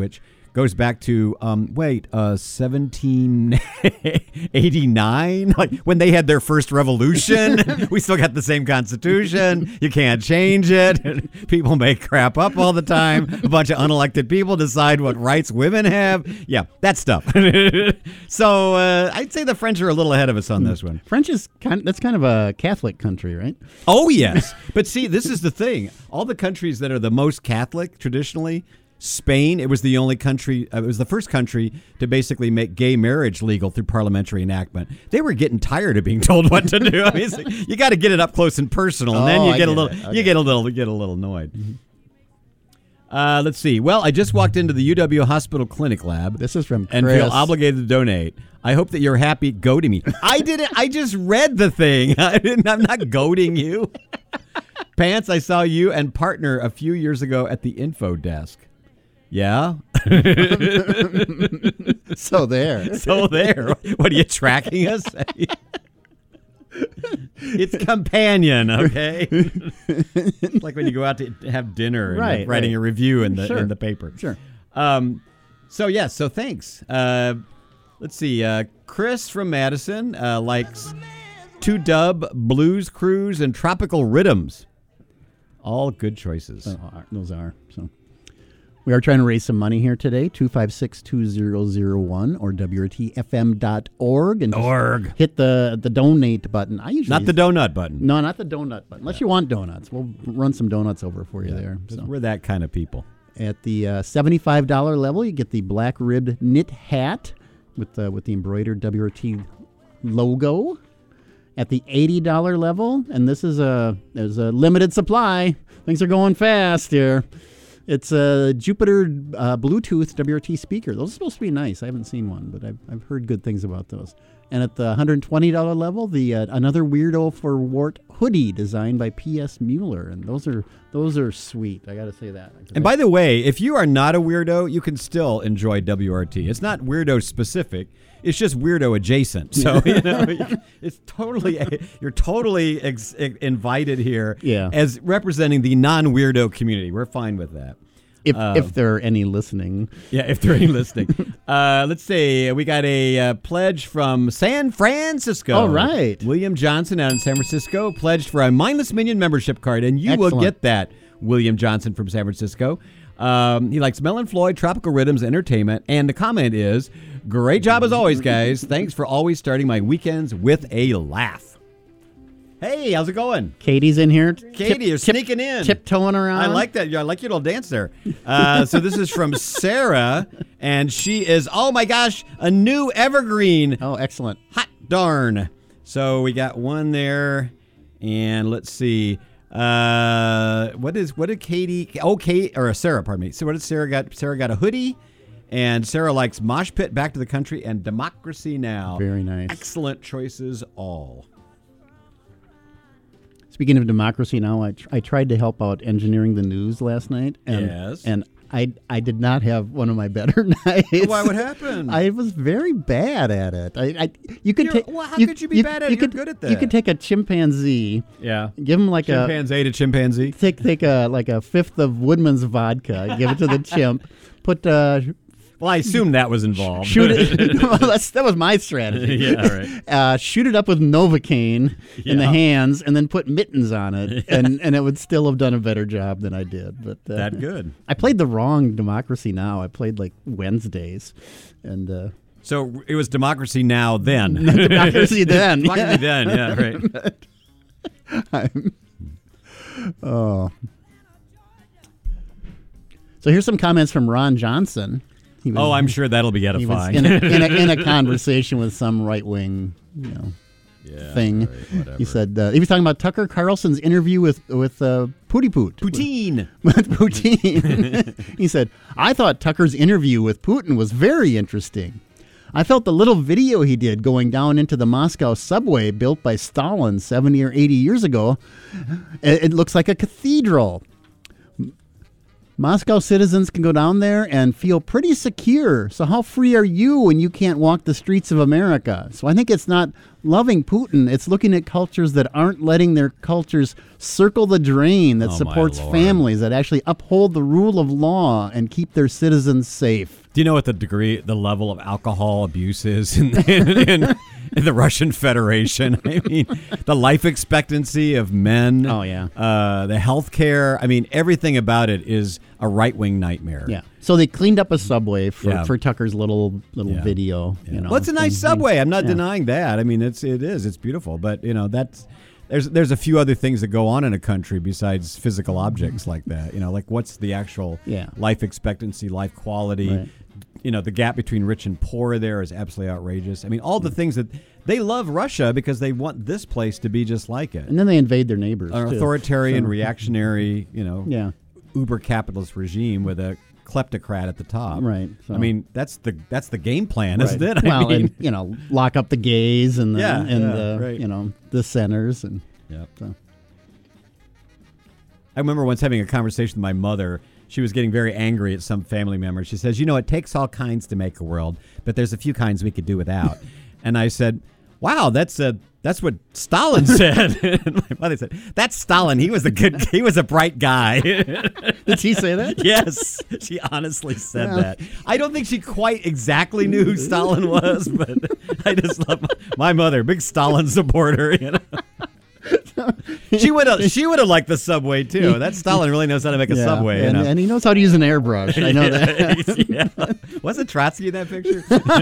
[SPEAKER 5] goes back to, um, wait, uh, seventeen eighty-nine? Like when they had their first revolution. We still got the same constitution. You can't change it. People make crap up all the time. A bunch of unelected people decide what rights women have. Yeah, that stuff. So uh, I'd say the French are a little ahead of us on this one.
[SPEAKER 4] French is kind. That's kind of a Catholic country, right?
[SPEAKER 5] Oh, yes. But see, this is the thing. All the countries that are the most Catholic traditionally, Spain, it was the only country, uh, it was the first country to basically make gay marriage legal through parliamentary enactment. They were getting tired of being told what to do. I mean, it's like, you got to get it up close and personal, and then
[SPEAKER 4] Oh,
[SPEAKER 5] you
[SPEAKER 4] I
[SPEAKER 5] get a
[SPEAKER 4] get
[SPEAKER 5] little,
[SPEAKER 4] it. Okay.
[SPEAKER 5] you get a little, you get a little annoyed. Uh, let's see. Well, I just walked into the U W Hospital Clinic lab.
[SPEAKER 4] This is from
[SPEAKER 5] and
[SPEAKER 4] Chris.
[SPEAKER 5] feel obligated to donate. I hope that you're happy. Goading me. I didn't. I just read the thing. I didn't. I'm not goading you. Pants. I saw you and partner a few years ago at the info desk. Yeah.
[SPEAKER 4] So there.
[SPEAKER 5] So there. What are you tracking us? It's companion, okay? It's like when you go out to have dinner and
[SPEAKER 4] Right,
[SPEAKER 5] like writing
[SPEAKER 4] right.
[SPEAKER 5] a review in the
[SPEAKER 4] Sure.
[SPEAKER 5] in the paper.
[SPEAKER 4] Sure.
[SPEAKER 5] Um, so yes, yeah, so thanks. Uh, let's see. Uh, Chris from Madison uh, likes Two Dub, Blues Cruise, and Tropical Rhythms. All good choices.
[SPEAKER 4] So, uh, those are. So we are trying to raise some money here today. two five six, two zero zero one or W R T F M dot org. And just
[SPEAKER 5] Org.
[SPEAKER 4] hit the, the donate button. I usually
[SPEAKER 5] Not the donut button.
[SPEAKER 4] No, not the donut button. Unless you want donuts. We'll run some donuts over for you there. So.
[SPEAKER 5] We're that kind of people.
[SPEAKER 4] At the uh, seventy-five dollars level, you get the black ribbed knit hat with the, with the embroidered W R T logo. At the eighty dollars level, and this is a there's a limited supply. Things are going fast here. It's a Jupiter uh, Bluetooth W R T speaker. Those are supposed to be nice. I haven't seen one, but I've, I've heard good things about those. And at the one hundred twenty dollars level, the uh, another Weirdo for Wart hoodie designed by P S Mueller, and those are those are sweet. I got to say that.
[SPEAKER 5] And by the way, if you are not a weirdo, you can still enjoy W R T. It's not weirdo specific. It's just weirdo adjacent. So, you know, it's totally, you're totally ex- invited here
[SPEAKER 4] Yeah.
[SPEAKER 5] as representing the non-weirdo community. We're fine with that.
[SPEAKER 4] if
[SPEAKER 5] um,
[SPEAKER 4] if there are any listening,
[SPEAKER 5] Yeah, if they're any listening. uh, let's see. We got a uh, pledge from San Francisco.
[SPEAKER 4] All right.
[SPEAKER 5] William Johnson out in San Francisco pledged for a Mindless Minion membership card, and you will
[SPEAKER 4] Excellent.
[SPEAKER 5] get that, William Johnson from San Francisco. Um, he likes Mel and Floyd, Tropical Rhythms, Entertainment, and the comment is, great job as always, guys. Thanks for always starting my weekends with a laugh. Hey, how's it going?
[SPEAKER 4] Katie's in here.
[SPEAKER 5] Katie, you're sneaking in.
[SPEAKER 4] tiptoeing around.
[SPEAKER 5] I like that. I like your little dance there. Uh, so this is from Sarah, and she is, oh my gosh, a new evergreen.
[SPEAKER 4] Oh, excellent.
[SPEAKER 5] Hot darn. So we got one there, and let's see. Uh, what is what did Katie? Oh, Kate or Sarah, pardon me. So what did Sarah got? Sarah got a hoodie, and Sarah likes Mosh Pit, Back to the Country, and Democracy Now.
[SPEAKER 4] Very nice.
[SPEAKER 5] Excellent choices, all.
[SPEAKER 4] Speaking of Democracy Now, I, tr- I tried to help out engineering the news last night, and
[SPEAKER 5] Yes.
[SPEAKER 4] and I I did not have one of my better nights.
[SPEAKER 5] Why? What happened?
[SPEAKER 4] I was very bad at it. I, I you could
[SPEAKER 5] You're-
[SPEAKER 4] take.
[SPEAKER 5] well, how could you be bad at it?
[SPEAKER 4] You
[SPEAKER 5] You're
[SPEAKER 4] could,
[SPEAKER 5] good at
[SPEAKER 4] You
[SPEAKER 5] that.
[SPEAKER 4] could take a chimpanzee,
[SPEAKER 5] Yeah.
[SPEAKER 4] give him like
[SPEAKER 5] Chimpanzee to chimpanzee.
[SPEAKER 4] a take take a like a fifth of Woodman's vodka, give it to the chimp, put uh,
[SPEAKER 5] Well, I assume that was involved.
[SPEAKER 4] shoot it. Well, that's, that was my strategy.
[SPEAKER 5] Yeah, right.
[SPEAKER 4] Uh, shoot it up with Novocaine in the
[SPEAKER 5] Yeah.
[SPEAKER 4] hands, and then put mittens on it, and, and it would still have done a better job than I did. But uh,
[SPEAKER 5] That good.
[SPEAKER 4] I played the wrong Democracy Now. I played like Wednesdays, and uh,
[SPEAKER 5] So it was Democracy Now then.
[SPEAKER 4] Democracy then.
[SPEAKER 5] Democracy then, yeah, right.
[SPEAKER 4] Oh. So here's some comments from Ron Johnson. He was,
[SPEAKER 5] Oh, I'm sure that'll be
[SPEAKER 4] he was
[SPEAKER 5] edifying.
[SPEAKER 4] in a, in, a, in a conversation with some right wing, you know,
[SPEAKER 5] yeah,
[SPEAKER 4] thing.
[SPEAKER 5] right, whatever.
[SPEAKER 4] He said uh, he was talking about Tucker Carlson's interview with with uh, Pootie Poot.
[SPEAKER 5] Poutine.
[SPEAKER 4] With Putin. He said, I thought Tucker's interview with Putin was very interesting. I felt the little video he did going down into the Moscow subway built by Stalin seventy or eighty years ago, it, it looks like a cathedral. Moscow citizens can go down there and feel pretty secure. So how free are you when you can't walk the streets of America? So I think it's not loving Putin. It's looking at cultures that aren't letting their cultures circle the drain, that
[SPEAKER 5] Oh, my
[SPEAKER 4] supports
[SPEAKER 5] Lord.
[SPEAKER 4] families, that actually uphold the rule of law and keep their citizens safe.
[SPEAKER 5] Do you know what the degree, the level of alcohol abuse is in, in, in, in the Russian Federation? I mean, the life expectancy of men.
[SPEAKER 4] Oh, yeah.
[SPEAKER 5] Uh, the health care. I mean, everything about it is a right-wing nightmare.
[SPEAKER 4] Yeah. So they cleaned up a subway for,
[SPEAKER 5] Yeah.
[SPEAKER 4] for Tucker's little little
[SPEAKER 5] Yeah.
[SPEAKER 4] video. You know,
[SPEAKER 5] well, it's a nice
[SPEAKER 4] thing.
[SPEAKER 5] subway. I'm not
[SPEAKER 4] Yeah.
[SPEAKER 5] denying that. I mean, it's it is. It's beautiful. But, you know, that's there's there's a few other things that go on in a country besides physical objects like that. You know, like what's the actual
[SPEAKER 4] Yeah.
[SPEAKER 5] life expectancy, life quality.
[SPEAKER 4] Right.
[SPEAKER 5] You know, the gap between rich and poor there is absolutely outrageous. I mean, all the things that they love Russia because they want this place to be just like it.
[SPEAKER 4] And then they invade their neighbors.
[SPEAKER 5] An
[SPEAKER 4] too.
[SPEAKER 5] authoritarian,
[SPEAKER 4] So-
[SPEAKER 5] reactionary, you know,
[SPEAKER 4] Yeah.
[SPEAKER 5] uber capitalist regime with a kleptocrat at the top.
[SPEAKER 4] Right, so-
[SPEAKER 5] I mean, that's the that's the game plan, isn't
[SPEAKER 4] Right.
[SPEAKER 5] it? I
[SPEAKER 4] Well,
[SPEAKER 5] mean,
[SPEAKER 4] and you know, lock up the gays and the
[SPEAKER 5] Yeah,
[SPEAKER 4] and
[SPEAKER 5] yeah,
[SPEAKER 4] the
[SPEAKER 5] right.
[SPEAKER 4] you know the centers and
[SPEAKER 5] Yep.
[SPEAKER 4] so.
[SPEAKER 5] I remember once having a conversation with my mother. She was getting very angry at some family member. She says, you know, it takes all kinds to make a world, but there's a few kinds we could do without. And I said, wow, that's a that's what Stalin said. And my mother said, that's Stalin. He was a good, he was a bright guy.
[SPEAKER 4] Did she say that?
[SPEAKER 5] Yes, she honestly said
[SPEAKER 4] Yeah.
[SPEAKER 5] that. I don't think she quite exactly knew who Stalin was, but I just love my, my mother, big Stalin supporter. You know. She would have. She would have liked the subway too. That Stalin really knows how to make a
[SPEAKER 4] Yeah,
[SPEAKER 5] subway.
[SPEAKER 4] and,
[SPEAKER 5] you know?
[SPEAKER 4] and he knows how to use an airbrush. I know that.
[SPEAKER 5] yeah. Wasn't Trotsky in that picture?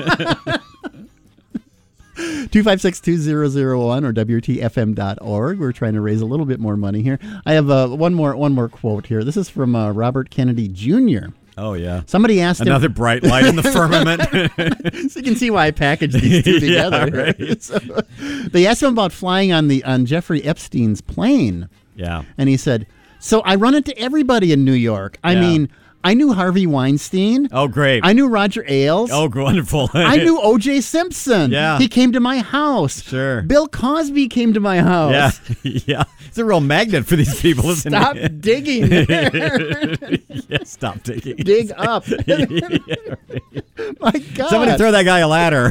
[SPEAKER 4] two five six, two zero zero one or W T F M dot org. We're trying to raise a little bit more money here. I have uh, one more one more quote here. This is from uh, Robert Kennedy Junior
[SPEAKER 5] Oh yeah.
[SPEAKER 4] Somebody asked
[SPEAKER 5] Another
[SPEAKER 4] him,
[SPEAKER 5] bright light in the firmament.
[SPEAKER 4] so you can see why I packaged these two
[SPEAKER 5] Yeah,
[SPEAKER 4] together.
[SPEAKER 5] right.
[SPEAKER 4] So, they asked him about flying on the on Jeffrey Epstein's plane.
[SPEAKER 5] Yeah.
[SPEAKER 4] And he said, so I run into everybody in New York. I
[SPEAKER 5] Yeah.
[SPEAKER 4] mean, I knew Harvey Weinstein.
[SPEAKER 5] Oh great.
[SPEAKER 4] I knew Roger Ailes.
[SPEAKER 5] Oh wonderful.
[SPEAKER 4] I knew O J Simpson.
[SPEAKER 5] Yeah.
[SPEAKER 4] He came to my house.
[SPEAKER 5] Sure.
[SPEAKER 4] Bill Cosby came to my house.
[SPEAKER 5] Yeah. Yeah. It's a real magnet for these people, isn't
[SPEAKER 4] Stop
[SPEAKER 5] it?
[SPEAKER 4] digging there.
[SPEAKER 5] Yeah, stop digging.
[SPEAKER 4] Dig up.
[SPEAKER 5] Yeah, right.
[SPEAKER 4] My God.
[SPEAKER 5] Somebody throw that guy a ladder.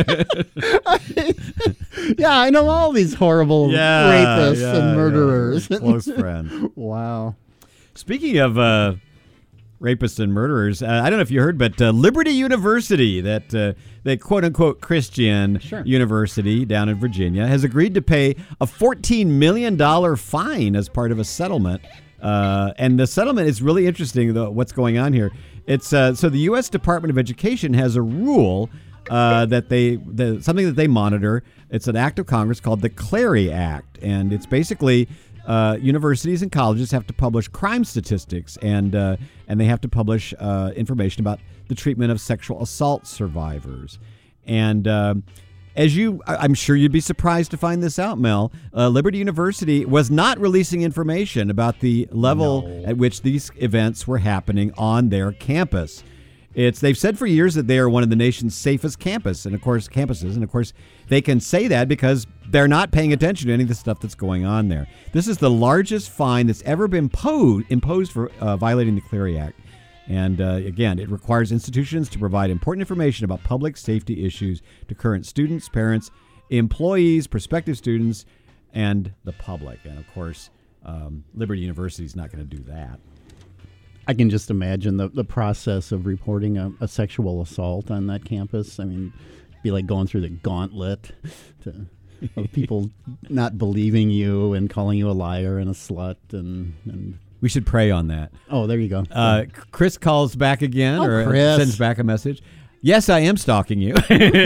[SPEAKER 4] Yeah, I know all these horrible
[SPEAKER 5] Yeah,
[SPEAKER 4] rapists
[SPEAKER 5] yeah,
[SPEAKER 4] and
[SPEAKER 5] yeah.
[SPEAKER 4] murderers.
[SPEAKER 5] Close friend.
[SPEAKER 4] Wow.
[SPEAKER 5] Speaking of uh, rapists and murderers, uh, I don't know if you heard, but uh, Liberty University, that uh, the quote-unquote Christian
[SPEAKER 4] Sure.
[SPEAKER 5] university down in Virginia, has agreed to pay a fourteen million dollars fine as part of a settlement. Uh, and the settlement is really interesting, though, what's going on here. It's uh, so the U S Department of Education has a rule uh, that they the, something that they monitor. It's an act of Congress called the Clery Act, and it's basically uh, universities and colleges have to publish crime statistics, and uh, and they have to publish uh, information about the treatment of sexual assault survivors. And uh, as you, I- I'm sure you'd be surprised to find this out, Mel. Uh, Liberty University was not releasing information about the level
[SPEAKER 4] No.
[SPEAKER 5] at which these events were happening on their campus. It's they've said for years that they are one of the nation's safest campus, and of course campuses, and of course they can say that because they're not paying attention to any of the stuff that's going on there. This is the largest fine that's ever been po- imposed for uh, violating the Clery Act, and uh, again, it requires institutions to provide important information about public safety issues to current students, parents, employees, prospective students, and the public. And of course, um, Liberty University is not going to do that.
[SPEAKER 4] I can just imagine the, the process of reporting a, a sexual assault on that campus. I mean, it'd be like going through the gauntlet to, of people not believing you and calling you a liar and a slut. And, and
[SPEAKER 5] We should pray on that.
[SPEAKER 4] oh, there you go.
[SPEAKER 5] Uh, Chris calls back again,
[SPEAKER 4] Oh,
[SPEAKER 5] or
[SPEAKER 4] Chris.
[SPEAKER 5] sends back a message. Yes, I am stalking you.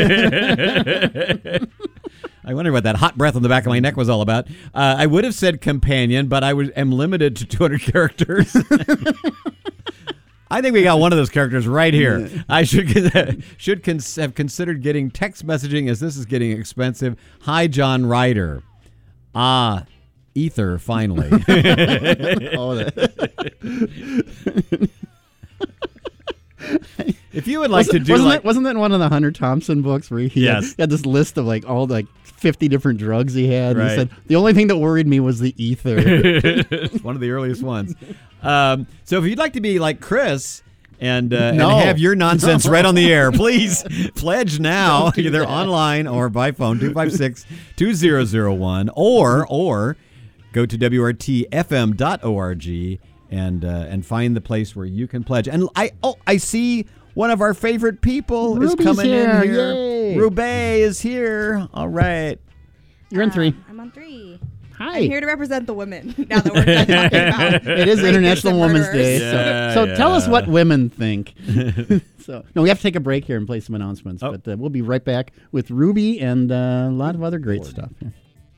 [SPEAKER 5] I wonder what that hot breath on the back of my neck was all about. Uh, I would have said companion, but I was, am limited to two hundred characters. I think we got one of those characters right here. I should should cons- have considered getting text messaging, as this is getting expensive. Hi, John Ryder. Ah, ether, finally.
[SPEAKER 4] oh, that,
[SPEAKER 5] If you would like
[SPEAKER 4] wasn't,
[SPEAKER 5] to do
[SPEAKER 4] wasn't
[SPEAKER 5] like
[SPEAKER 4] that wasn't that one of the Hunter Thompson books where he
[SPEAKER 5] Yes.
[SPEAKER 4] had, had this list of like all like fifty different drugs he had? And
[SPEAKER 5] Right.
[SPEAKER 4] he said the only thing that worried me was the ether.
[SPEAKER 5] It's one of the earliest ones. Um, so if you'd like to be like Chris and, uh,
[SPEAKER 4] No.
[SPEAKER 5] and have your nonsense
[SPEAKER 4] No.
[SPEAKER 5] right on the air, please pledge now,
[SPEAKER 4] Don't do
[SPEAKER 5] either
[SPEAKER 4] that.
[SPEAKER 5] online or by phone, two five six, two zero zero one, or or go to W R T F M dot org and uh, and find the place where you can pledge. And I oh I see one of our favorite people is
[SPEAKER 4] Ruby's
[SPEAKER 5] coming
[SPEAKER 4] here.
[SPEAKER 5] in here.
[SPEAKER 4] Yay.
[SPEAKER 5] Rubé is here. All right.
[SPEAKER 4] You're in three.
[SPEAKER 2] Um, I'm on three.
[SPEAKER 4] Hi.
[SPEAKER 2] I'm here to represent the women. Now that we're done talking about
[SPEAKER 4] It is
[SPEAKER 2] rapists
[SPEAKER 4] International
[SPEAKER 2] and
[SPEAKER 4] Women's
[SPEAKER 2] murderers.
[SPEAKER 4] Day.
[SPEAKER 5] Yeah,
[SPEAKER 4] so so tell us
[SPEAKER 5] yeah.
[SPEAKER 4] what women think. so no, we have to take a break here and play some announcements.
[SPEAKER 5] Oh.
[SPEAKER 4] But uh, we'll be right back with Ruby and uh, a lot of other great stuff. Yeah.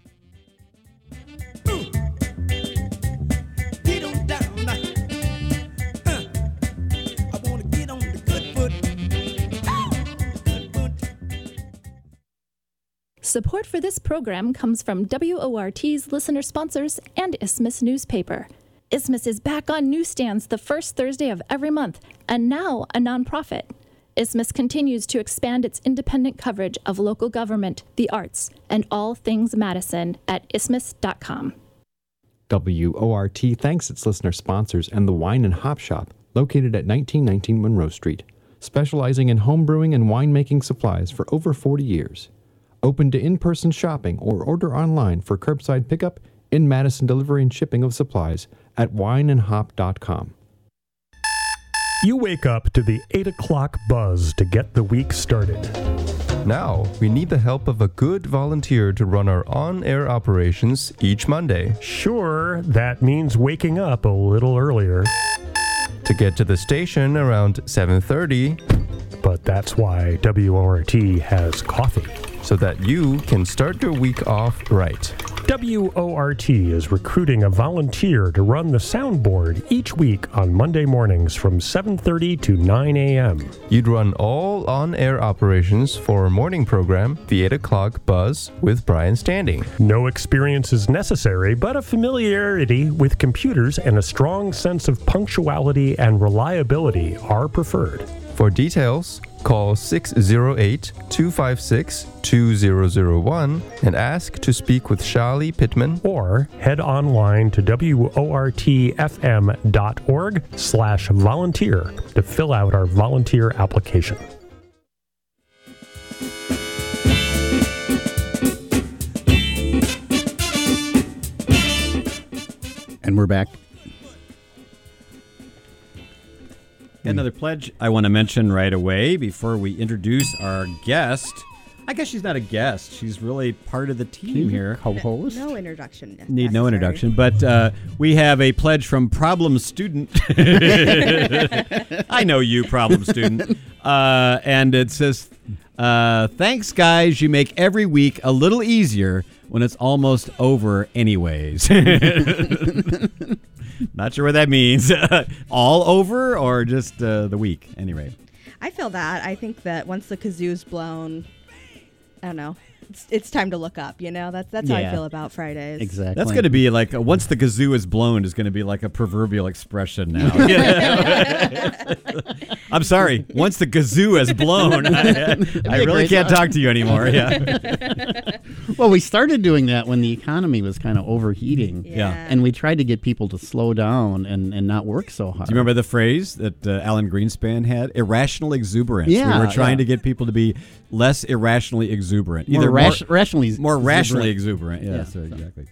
[SPEAKER 1] Get on down now. Uh, I wanna get on the good foot. Good foot.
[SPEAKER 7] Support for this program comes from W O R T's listener sponsors and Isthmus Newspaper. Isthmus is back on newsstands the first Thursday of every month, and now a nonprofit. Isthmus continues to expand its independent coverage of local government, the arts, and all things Madison at isthmus dot com.
[SPEAKER 8] W O R T thanks its listener sponsors and the Wine and Hop Shop, located at nineteen nineteen Monroe Street, specializing in home brewing and winemaking supplies for over forty years. Open to in-person shopping or order online for curbside pickup, in Madison delivery and shipping of supplies at wine and hop dot com.
[SPEAKER 9] You wake up to the eight o'clock buzz to get the week started.
[SPEAKER 10] Now, we need the help of a good volunteer to run our on-air operations each Monday.
[SPEAKER 9] Sure, that means waking up a little earlier,
[SPEAKER 10] To get to the station around seven thirty,
[SPEAKER 9] but that's why W O R T has coffee.
[SPEAKER 10] so that you can start your week off right.
[SPEAKER 9] W O R T is recruiting a volunteer to run the soundboard each week on Monday mornings from seven thirty to nine a.m.
[SPEAKER 10] You'd run all on-air operations for a morning program, the eight o'clock buzz with Brian Standing.
[SPEAKER 9] No experience is necessary, but a familiarity with computers and a strong sense of punctuality and reliability are preferred.
[SPEAKER 10] For details, call six zero eight, two five six, two zero zero one and ask to speak with Shali Pittman.
[SPEAKER 9] Or head online to W O R T F M dot org slash volunteer to fill out our volunteer application.
[SPEAKER 4] And we're back.
[SPEAKER 5] Another pledge I want to mention right away before we introduce our guest. I guess she's not a guest. She's really part of the team here.
[SPEAKER 4] Co-host.
[SPEAKER 2] No introduction.
[SPEAKER 5] Need no
[SPEAKER 2] necessary.
[SPEAKER 5] introduction, but uh, we have a pledge from Problem Student. I know you, Problem Student. Uh, and it says, uh, thanks, guys. You make every week a little easier when it's almost over anyways. Not sure what that means. All over or just uh, the week? Anyway.
[SPEAKER 2] I feel that. I think that once the kazoo's blown, I don't know. It's, it's time to look up, you know? That's that's how
[SPEAKER 4] Yeah.
[SPEAKER 2] I feel about Fridays.
[SPEAKER 4] Exactly.
[SPEAKER 5] That's going to be like, uh, once the kazoo is blown, is going to be like a proverbial expression now. I'm sorry. Once the kazoo has blown, I, I
[SPEAKER 4] a
[SPEAKER 5] really
[SPEAKER 4] great
[SPEAKER 5] can't
[SPEAKER 4] song.
[SPEAKER 5] talk to you anymore. Yeah.
[SPEAKER 4] Well, we started doing that when the economy was kind of overheating.
[SPEAKER 2] Yeah.
[SPEAKER 4] And we tried to get people to slow down and, and not work so hard.
[SPEAKER 5] Do you remember the phrase that uh, Alan Greenspan had? Irrational exuberance.
[SPEAKER 4] Yeah,
[SPEAKER 5] we were trying
[SPEAKER 4] yeah.
[SPEAKER 5] to get people to be less irrationally exuberant.
[SPEAKER 4] More
[SPEAKER 5] Either
[SPEAKER 4] rash- rationally
[SPEAKER 5] more
[SPEAKER 4] exuberant.
[SPEAKER 5] rationally exuberant. Yeah,
[SPEAKER 4] Yeah,
[SPEAKER 5] so
[SPEAKER 4] so.
[SPEAKER 5] exactly.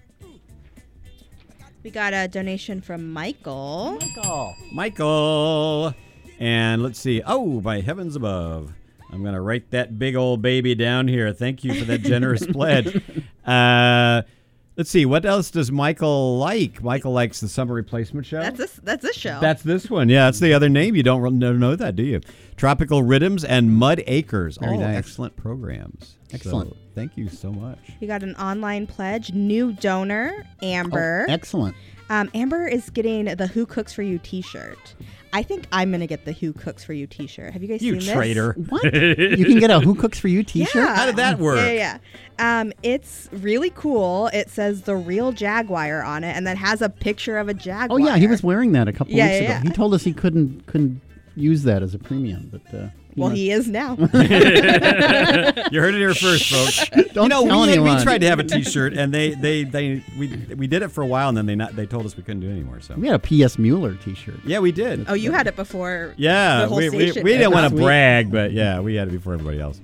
[SPEAKER 2] We got a donation from Michael.
[SPEAKER 4] Michael.
[SPEAKER 5] Michael. And let's see. Oh, by heavens above. I'm going to write that big old baby down here. Thank you for that generous pledge. Uh, let's see. What else does Michael like? Michael likes the Summer Replacement Show.
[SPEAKER 2] That's this. That's this show.
[SPEAKER 5] That's this one. Yeah, that's the other name. You don't re- know know that, do you? Tropical Rhythms and Mud Acres.
[SPEAKER 4] Very
[SPEAKER 5] All
[SPEAKER 4] nice.
[SPEAKER 5] excellent programs.
[SPEAKER 4] Excellent.
[SPEAKER 5] So, thank you so much.
[SPEAKER 2] we got an online pledge. New donor, Amber.
[SPEAKER 4] Oh, excellent.
[SPEAKER 2] Um, Amber is getting the Who Cooks For You T-shirt. I think I'm gonna get the Who Cooks For You T-shirt. Have you guys
[SPEAKER 5] You
[SPEAKER 2] seen
[SPEAKER 5] traitor.
[SPEAKER 4] What? You can get a Who Cooks For You
[SPEAKER 2] this?
[SPEAKER 4] t-shirt?
[SPEAKER 2] Yeah.
[SPEAKER 5] How did that work?
[SPEAKER 2] Yeah, yeah. yeah. Um, it's really cool. It says the real Jaguar on it, and then has a picture of a jaguar.
[SPEAKER 4] Oh, yeah. He was wearing that a couple
[SPEAKER 2] Yeah,
[SPEAKER 4] weeks
[SPEAKER 2] yeah,
[SPEAKER 4] ago.
[SPEAKER 2] yeah.
[SPEAKER 4] He told us he couldn't couldn't use that as a premium, but uh,
[SPEAKER 2] Well,
[SPEAKER 4] know.
[SPEAKER 2] he is now.
[SPEAKER 5] You heard it here first, folks.
[SPEAKER 4] Don't
[SPEAKER 5] you know,
[SPEAKER 4] tell
[SPEAKER 5] we,
[SPEAKER 4] anyone.
[SPEAKER 5] we tried to have a T-shirt, and they, they, they we we did it for a while, and then they not they told us we couldn't do it anymore. So
[SPEAKER 4] We had a P S Mueller T-shirt.
[SPEAKER 5] yeah, we did.
[SPEAKER 2] Oh, you had it before.
[SPEAKER 5] Yeah,
[SPEAKER 2] the whole
[SPEAKER 5] we, we,
[SPEAKER 2] station
[SPEAKER 5] we
[SPEAKER 2] did.
[SPEAKER 5] didn't want to
[SPEAKER 4] Sweet.
[SPEAKER 5] brag, but yeah, we had it before everybody else.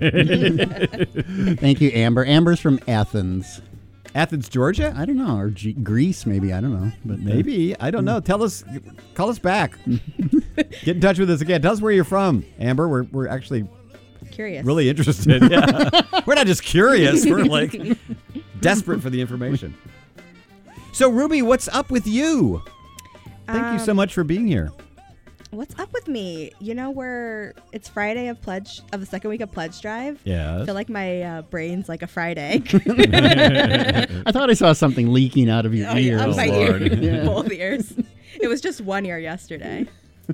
[SPEAKER 4] Thank you, Amber. Amber's from Athens.
[SPEAKER 5] Athens, Georgia?
[SPEAKER 4] I don't know, or G- Greece, maybe. I don't know, but uh,
[SPEAKER 5] Maybe. I don't know. Tell us. Call us back. Get in touch with us again. Tell us where you're from, Amber. We're we're actually
[SPEAKER 2] Curious.
[SPEAKER 5] really interested. Yeah. We're not just curious. We're like desperate for the information. So, Ruby, what's up with you? Thank you so
[SPEAKER 2] Um,
[SPEAKER 5] much for being here.
[SPEAKER 2] What's up with me? You know, we're it's Friday of pledge of the second week of pledge drive. I
[SPEAKER 5] Yeah.
[SPEAKER 2] feel like my uh, brain's like a fried egg.
[SPEAKER 4] I thought I saw something leaking out of your
[SPEAKER 2] Oh, yeah,
[SPEAKER 4] ear.
[SPEAKER 2] of my
[SPEAKER 5] Lord.
[SPEAKER 2] ear,
[SPEAKER 4] Yeah.
[SPEAKER 2] both ears. It was just one ear yesterday.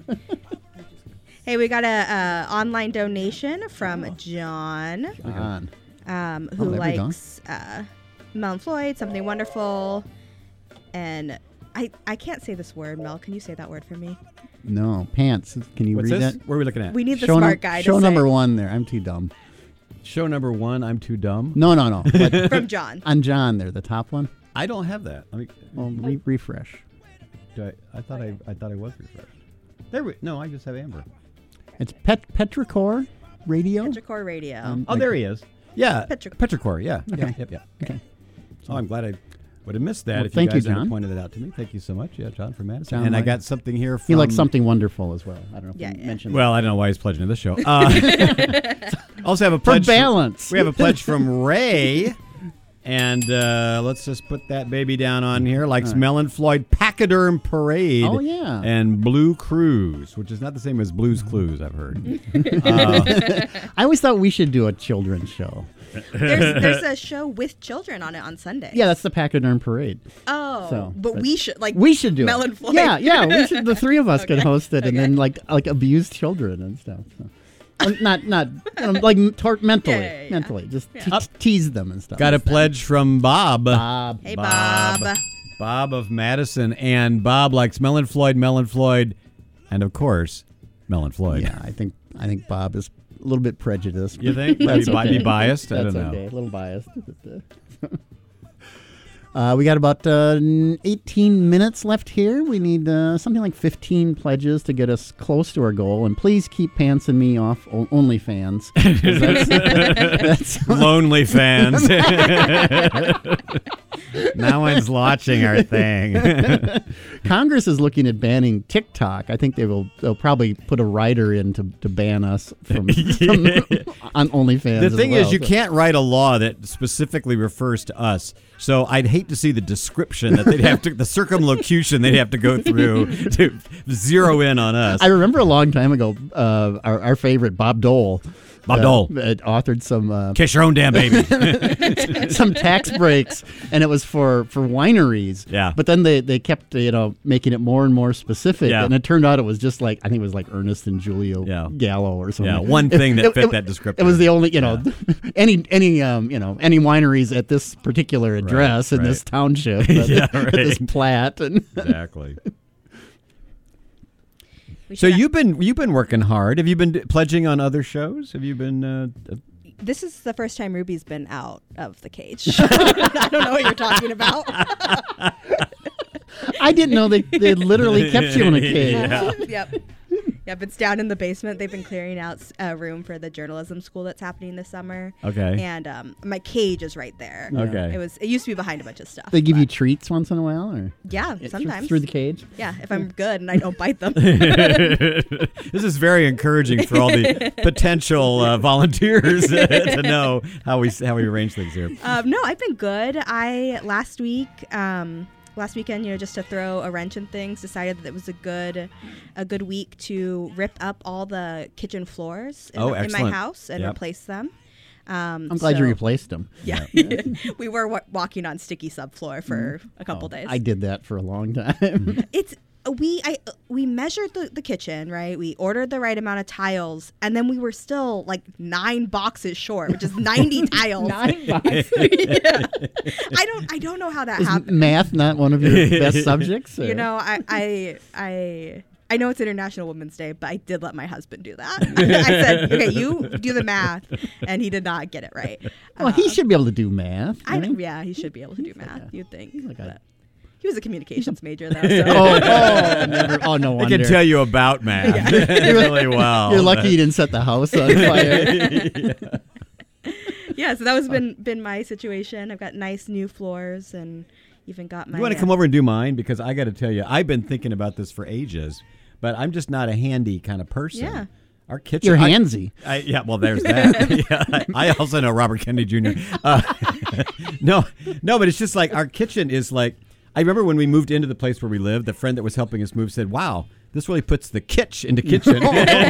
[SPEAKER 2] Hey, we got a uh, online donation from John,
[SPEAKER 4] John.
[SPEAKER 2] um,
[SPEAKER 4] Oh,
[SPEAKER 2] who
[SPEAKER 4] there we go.
[SPEAKER 2] likes uh, Mel and Floyd, Something Wonderful, and I I can't say this word. Mel, can you say that word for me?
[SPEAKER 4] No, pants. Can you
[SPEAKER 5] What's
[SPEAKER 4] read
[SPEAKER 5] this?
[SPEAKER 4] that?
[SPEAKER 5] What are we looking at?
[SPEAKER 2] We need the
[SPEAKER 4] show
[SPEAKER 2] smart
[SPEAKER 4] num-
[SPEAKER 2] guy.
[SPEAKER 4] Show
[SPEAKER 2] to
[SPEAKER 4] number
[SPEAKER 2] say.
[SPEAKER 4] one there. I'm too dumb.
[SPEAKER 5] Show number one. I'm too dumb.
[SPEAKER 4] No, no, no. But
[SPEAKER 2] From John.
[SPEAKER 4] on John there, the top one.
[SPEAKER 5] I don't have that. Let me.
[SPEAKER 4] Well, re- refresh.
[SPEAKER 5] Do I, I thought I I thought I was refreshed. There we. No, I just have Amber.
[SPEAKER 4] It's Pet Petrichor Radio.
[SPEAKER 2] Petrichor Radio.
[SPEAKER 4] Um,
[SPEAKER 5] Oh,
[SPEAKER 4] like-
[SPEAKER 5] there he is. Yeah,
[SPEAKER 2] Petrichor.
[SPEAKER 5] Petrichor. Yeah.
[SPEAKER 4] Okay.
[SPEAKER 5] Yep. Yep. Yep.
[SPEAKER 4] Okay.
[SPEAKER 5] Oh, I'm glad I would have missed that
[SPEAKER 4] Well,
[SPEAKER 5] if
[SPEAKER 4] thank
[SPEAKER 5] you
[SPEAKER 4] you,
[SPEAKER 5] guys hadn't
[SPEAKER 4] John.
[SPEAKER 5] pointed it out to me. Thank you so much. Yeah, John from Madison.
[SPEAKER 4] John
[SPEAKER 5] and I
[SPEAKER 4] likes-
[SPEAKER 5] got something here from.
[SPEAKER 4] He likes something wonderful as well. I don't know if
[SPEAKER 2] Yeah,
[SPEAKER 4] you
[SPEAKER 2] yeah.
[SPEAKER 4] mentioned
[SPEAKER 5] Well, I don't know why he's pledging to this show. Uh, also have a
[SPEAKER 4] For
[SPEAKER 5] pledge
[SPEAKER 4] balance.
[SPEAKER 5] we have a pledge from Ray. And uh, let's just put that baby down on here. Likes
[SPEAKER 4] All right.
[SPEAKER 5] Mel and Floyd Pachyderm Parade.
[SPEAKER 4] Oh, yeah.
[SPEAKER 5] And Blue Cruise, which is not the same as Blues Clues, I've heard. uh,
[SPEAKER 4] I always thought we should do a children's show.
[SPEAKER 2] There's there's a show with children on it on Sunday.
[SPEAKER 4] Yeah, that's the Pachyderm Parade.
[SPEAKER 2] Oh,
[SPEAKER 4] So,
[SPEAKER 2] but
[SPEAKER 4] but-
[SPEAKER 2] we should like
[SPEAKER 4] We should do
[SPEAKER 2] Mel
[SPEAKER 4] it.
[SPEAKER 2] and Floyd.
[SPEAKER 4] Yeah, yeah. We should, the three of us could
[SPEAKER 2] Okay.
[SPEAKER 4] host it, and then like like abuse children and stuff. So. Um, not not um, like tor- mentally,
[SPEAKER 2] Yeah, yeah, yeah.
[SPEAKER 4] mentally, just
[SPEAKER 2] Yeah.
[SPEAKER 4] te-
[SPEAKER 5] Up.
[SPEAKER 4] tease them and stuff.
[SPEAKER 5] got a pledge from Bob.
[SPEAKER 4] Bob.
[SPEAKER 2] Hey, Bob.
[SPEAKER 5] Bob of Madison. And Bob likes Mel and Floyd, Mel and Floyd, and of course, Mel and Floyd.
[SPEAKER 4] Yeah, I think I think Bob is a little bit prejudiced.
[SPEAKER 5] You think?
[SPEAKER 4] That's
[SPEAKER 5] Might be, might be
[SPEAKER 4] okay.
[SPEAKER 5] biased? I
[SPEAKER 4] That's
[SPEAKER 5] don't know.
[SPEAKER 4] okay. A little biased. but, uh, Uh, we got about uh, eighteen minutes left here. We need uh, something like fifteen pledges to get us close to our goal. And please keep Pants and me off o- OnlyFans. 'Cause That's, that's
[SPEAKER 5] Lonely fans. No one's watching our thing.
[SPEAKER 4] Congress is looking at banning TikTok. I think they will. They'll probably put a rider in to, to ban us from, from on OnlyFans.
[SPEAKER 5] The
[SPEAKER 4] as
[SPEAKER 5] thing
[SPEAKER 4] well,
[SPEAKER 5] is, you
[SPEAKER 4] so-
[SPEAKER 5] can't write a law that specifically refers to us. So I'd hate to see the description that they'd have to, the circumlocution they'd have to go through to zero in on us.
[SPEAKER 4] I remember a long time ago, uh, our, our favorite Bob Dole.
[SPEAKER 5] Bob
[SPEAKER 4] uh,
[SPEAKER 5] Dole.
[SPEAKER 4] had authored some uh,
[SPEAKER 5] Kiss your own damn baby.
[SPEAKER 4] some tax breaks, and it was for, for wineries.
[SPEAKER 5] Yeah.
[SPEAKER 4] But then they, they kept you know making it more and more specific,
[SPEAKER 5] Yeah.
[SPEAKER 4] and it turned out it was just like I think it was like Ernest and Julio
[SPEAKER 5] Yeah.
[SPEAKER 4] Gallo or something.
[SPEAKER 5] Yeah, one thing that fit that descriptor.
[SPEAKER 4] It was the only you know any any um you know any wineries at this particular address in
[SPEAKER 5] right.
[SPEAKER 4] this township, at,
[SPEAKER 5] Yeah,
[SPEAKER 4] at this
[SPEAKER 5] right.
[SPEAKER 4] plat, and
[SPEAKER 5] Exactly.
[SPEAKER 2] We
[SPEAKER 5] So
[SPEAKER 2] should-
[SPEAKER 5] you've been you've been working hard. Have you been d- pledging on other shows? Have you been? Uh, uh,
[SPEAKER 2] This is the first time Ruby's been out of the cage. I don't know what you're talking about.
[SPEAKER 4] I didn't know they they literally kept you in a cage.
[SPEAKER 5] Yeah.
[SPEAKER 2] Yep. Yep, it's down in the basement. They've been clearing out a room for the journalism school that's happening this summer.
[SPEAKER 5] Okay.
[SPEAKER 2] And um, my cage is right there.
[SPEAKER 5] Okay.
[SPEAKER 2] It was. It used to be behind a bunch of stuff.
[SPEAKER 4] They give you
[SPEAKER 2] but-
[SPEAKER 4] treats once in a while, or
[SPEAKER 2] Yeah,
[SPEAKER 4] Yeah, through-
[SPEAKER 2] sometimes.
[SPEAKER 4] through the cage.
[SPEAKER 2] Yeah, if I'm good and I don't bite them.
[SPEAKER 5] This is very encouraging for all the potential uh, volunteers to know how we how we arrange things here.
[SPEAKER 2] um, no, I've been good. I last week, um, last weekend, you know, just to throw a wrench in things, decided that it was a good, a good week to rip up all the kitchen floors in,
[SPEAKER 5] Oh,
[SPEAKER 2] the- in my
[SPEAKER 5] excellent.
[SPEAKER 2] house and
[SPEAKER 5] Yep.
[SPEAKER 2] replace them. Um,
[SPEAKER 4] I'm glad you
[SPEAKER 2] so-
[SPEAKER 4] replaced them.
[SPEAKER 2] Yeah, we were wa- walking on sticky subfloor for a couple days.
[SPEAKER 4] I did that for a long time.
[SPEAKER 2] It's we I we measured the, the kitchen, right? We ordered the right amount of tiles, and then we were still like nine boxes short, which is ninety tiles.
[SPEAKER 4] Nine boxes.
[SPEAKER 2] Yeah. I don't I don't know how that
[SPEAKER 4] Is
[SPEAKER 2] happened.
[SPEAKER 4] math not one of your best subjects? or-
[SPEAKER 2] You know, I I I I know it's International Women's Day, but I did let my husband do that. I said, okay, you do the math, and he did not get it right.
[SPEAKER 4] Well, he should be able to do math.
[SPEAKER 2] I
[SPEAKER 4] right?
[SPEAKER 2] Yeah, he should be able to do math,
[SPEAKER 4] a-
[SPEAKER 2] you'd think.
[SPEAKER 4] like a-
[SPEAKER 2] but he was a communications major, though. So.
[SPEAKER 4] oh, oh, never, oh, no
[SPEAKER 5] I
[SPEAKER 4] wonder.
[SPEAKER 5] can tell you about math really well.
[SPEAKER 4] You're lucky you didn't set the house on fire.
[SPEAKER 5] Yeah.
[SPEAKER 2] Yeah, so that was been been my situation. I've got nice new floors and even got my.
[SPEAKER 5] You want to
[SPEAKER 2] uh,
[SPEAKER 5] come over and do mine? Because I got to tell you, I've been thinking about this for ages, but I'm just not a handy kind of person.
[SPEAKER 2] Yeah.
[SPEAKER 5] Our kitchen.
[SPEAKER 4] You're
[SPEAKER 5] I-
[SPEAKER 4] handsy.
[SPEAKER 5] I, yeah, well, there's that. yeah, I also know Robert Kennedy Junior Uh, no, no, but it's just like our kitchen is like. I remember when we moved into the place where we lived, the friend that was helping us move said, "Wow, this really puts the kitsch into kitchen."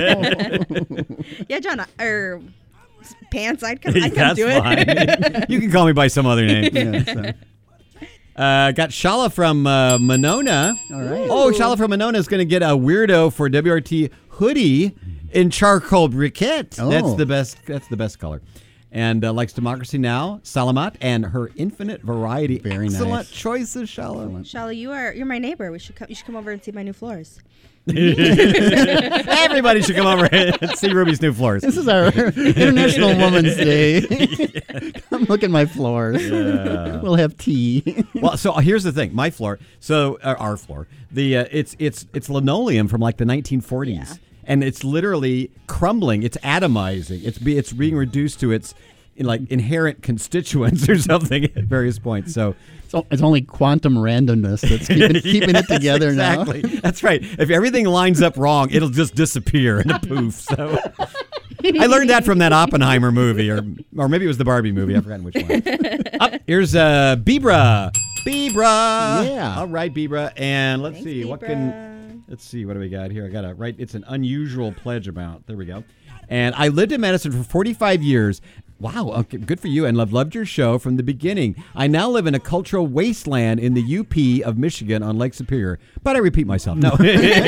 [SPEAKER 2] Yeah, John, or pants. I'd come, I'd come
[SPEAKER 5] That's
[SPEAKER 2] do it.
[SPEAKER 5] fine. You can call me by some other name.
[SPEAKER 4] Yeah, so.
[SPEAKER 5] Uh, got Shala from uh, Monona.
[SPEAKER 4] All right.
[SPEAKER 5] Oh, Shala from Monona is going to get a weirdo for W R T hoodie in charcoal briquette.
[SPEAKER 4] Oh.
[SPEAKER 5] That's the best. That's the best color. And uh, likes Democracy Now, Salamat, and her infinite variety.
[SPEAKER 4] Very
[SPEAKER 5] Excellent
[SPEAKER 4] nice.
[SPEAKER 5] choices, Shala.
[SPEAKER 2] Shala, you are you're my neighbor. We should come. You should come over and see my new floors.
[SPEAKER 5] Everybody should come over and see Ruby's new floors.
[SPEAKER 4] This is our International Women's Day. Come look at my floors.
[SPEAKER 5] Yeah.
[SPEAKER 4] We'll have tea.
[SPEAKER 5] Well, so here's the thing. My floor, so uh, our floor, the uh, it's it's it's linoleum from like the nineteen forties.
[SPEAKER 2] Yeah.
[SPEAKER 5] And it's literally crumbling. It's atomizing. It's be, it's being reduced to its like inherent constituents or something at various points. So
[SPEAKER 4] So it's only quantum randomness that's keeping, keeping
[SPEAKER 5] Yes,
[SPEAKER 4] it together
[SPEAKER 5] exactly.
[SPEAKER 4] now.
[SPEAKER 5] That's right. If everything lines up wrong, it'll just disappear in a poof. So I learned that from that Oppenheimer movie, or or maybe it was the Barbie movie. I've forgotten which one. Up here's uh, Bibra. Bibra.
[SPEAKER 4] Yeah.
[SPEAKER 5] All right, Bibra. And let's
[SPEAKER 2] Thanks,
[SPEAKER 5] see what
[SPEAKER 2] Bibra.
[SPEAKER 5] can. Let's see, what do we got here? I got to write. It's an unusual pledge amount. There we go. And I lived in Madison for forty-five years. Wow, okay, good for you. And I've loved your show from the beginning. I now live in a cultural wasteland in the U P of Michigan on Lake Superior. But I repeat myself. No, no,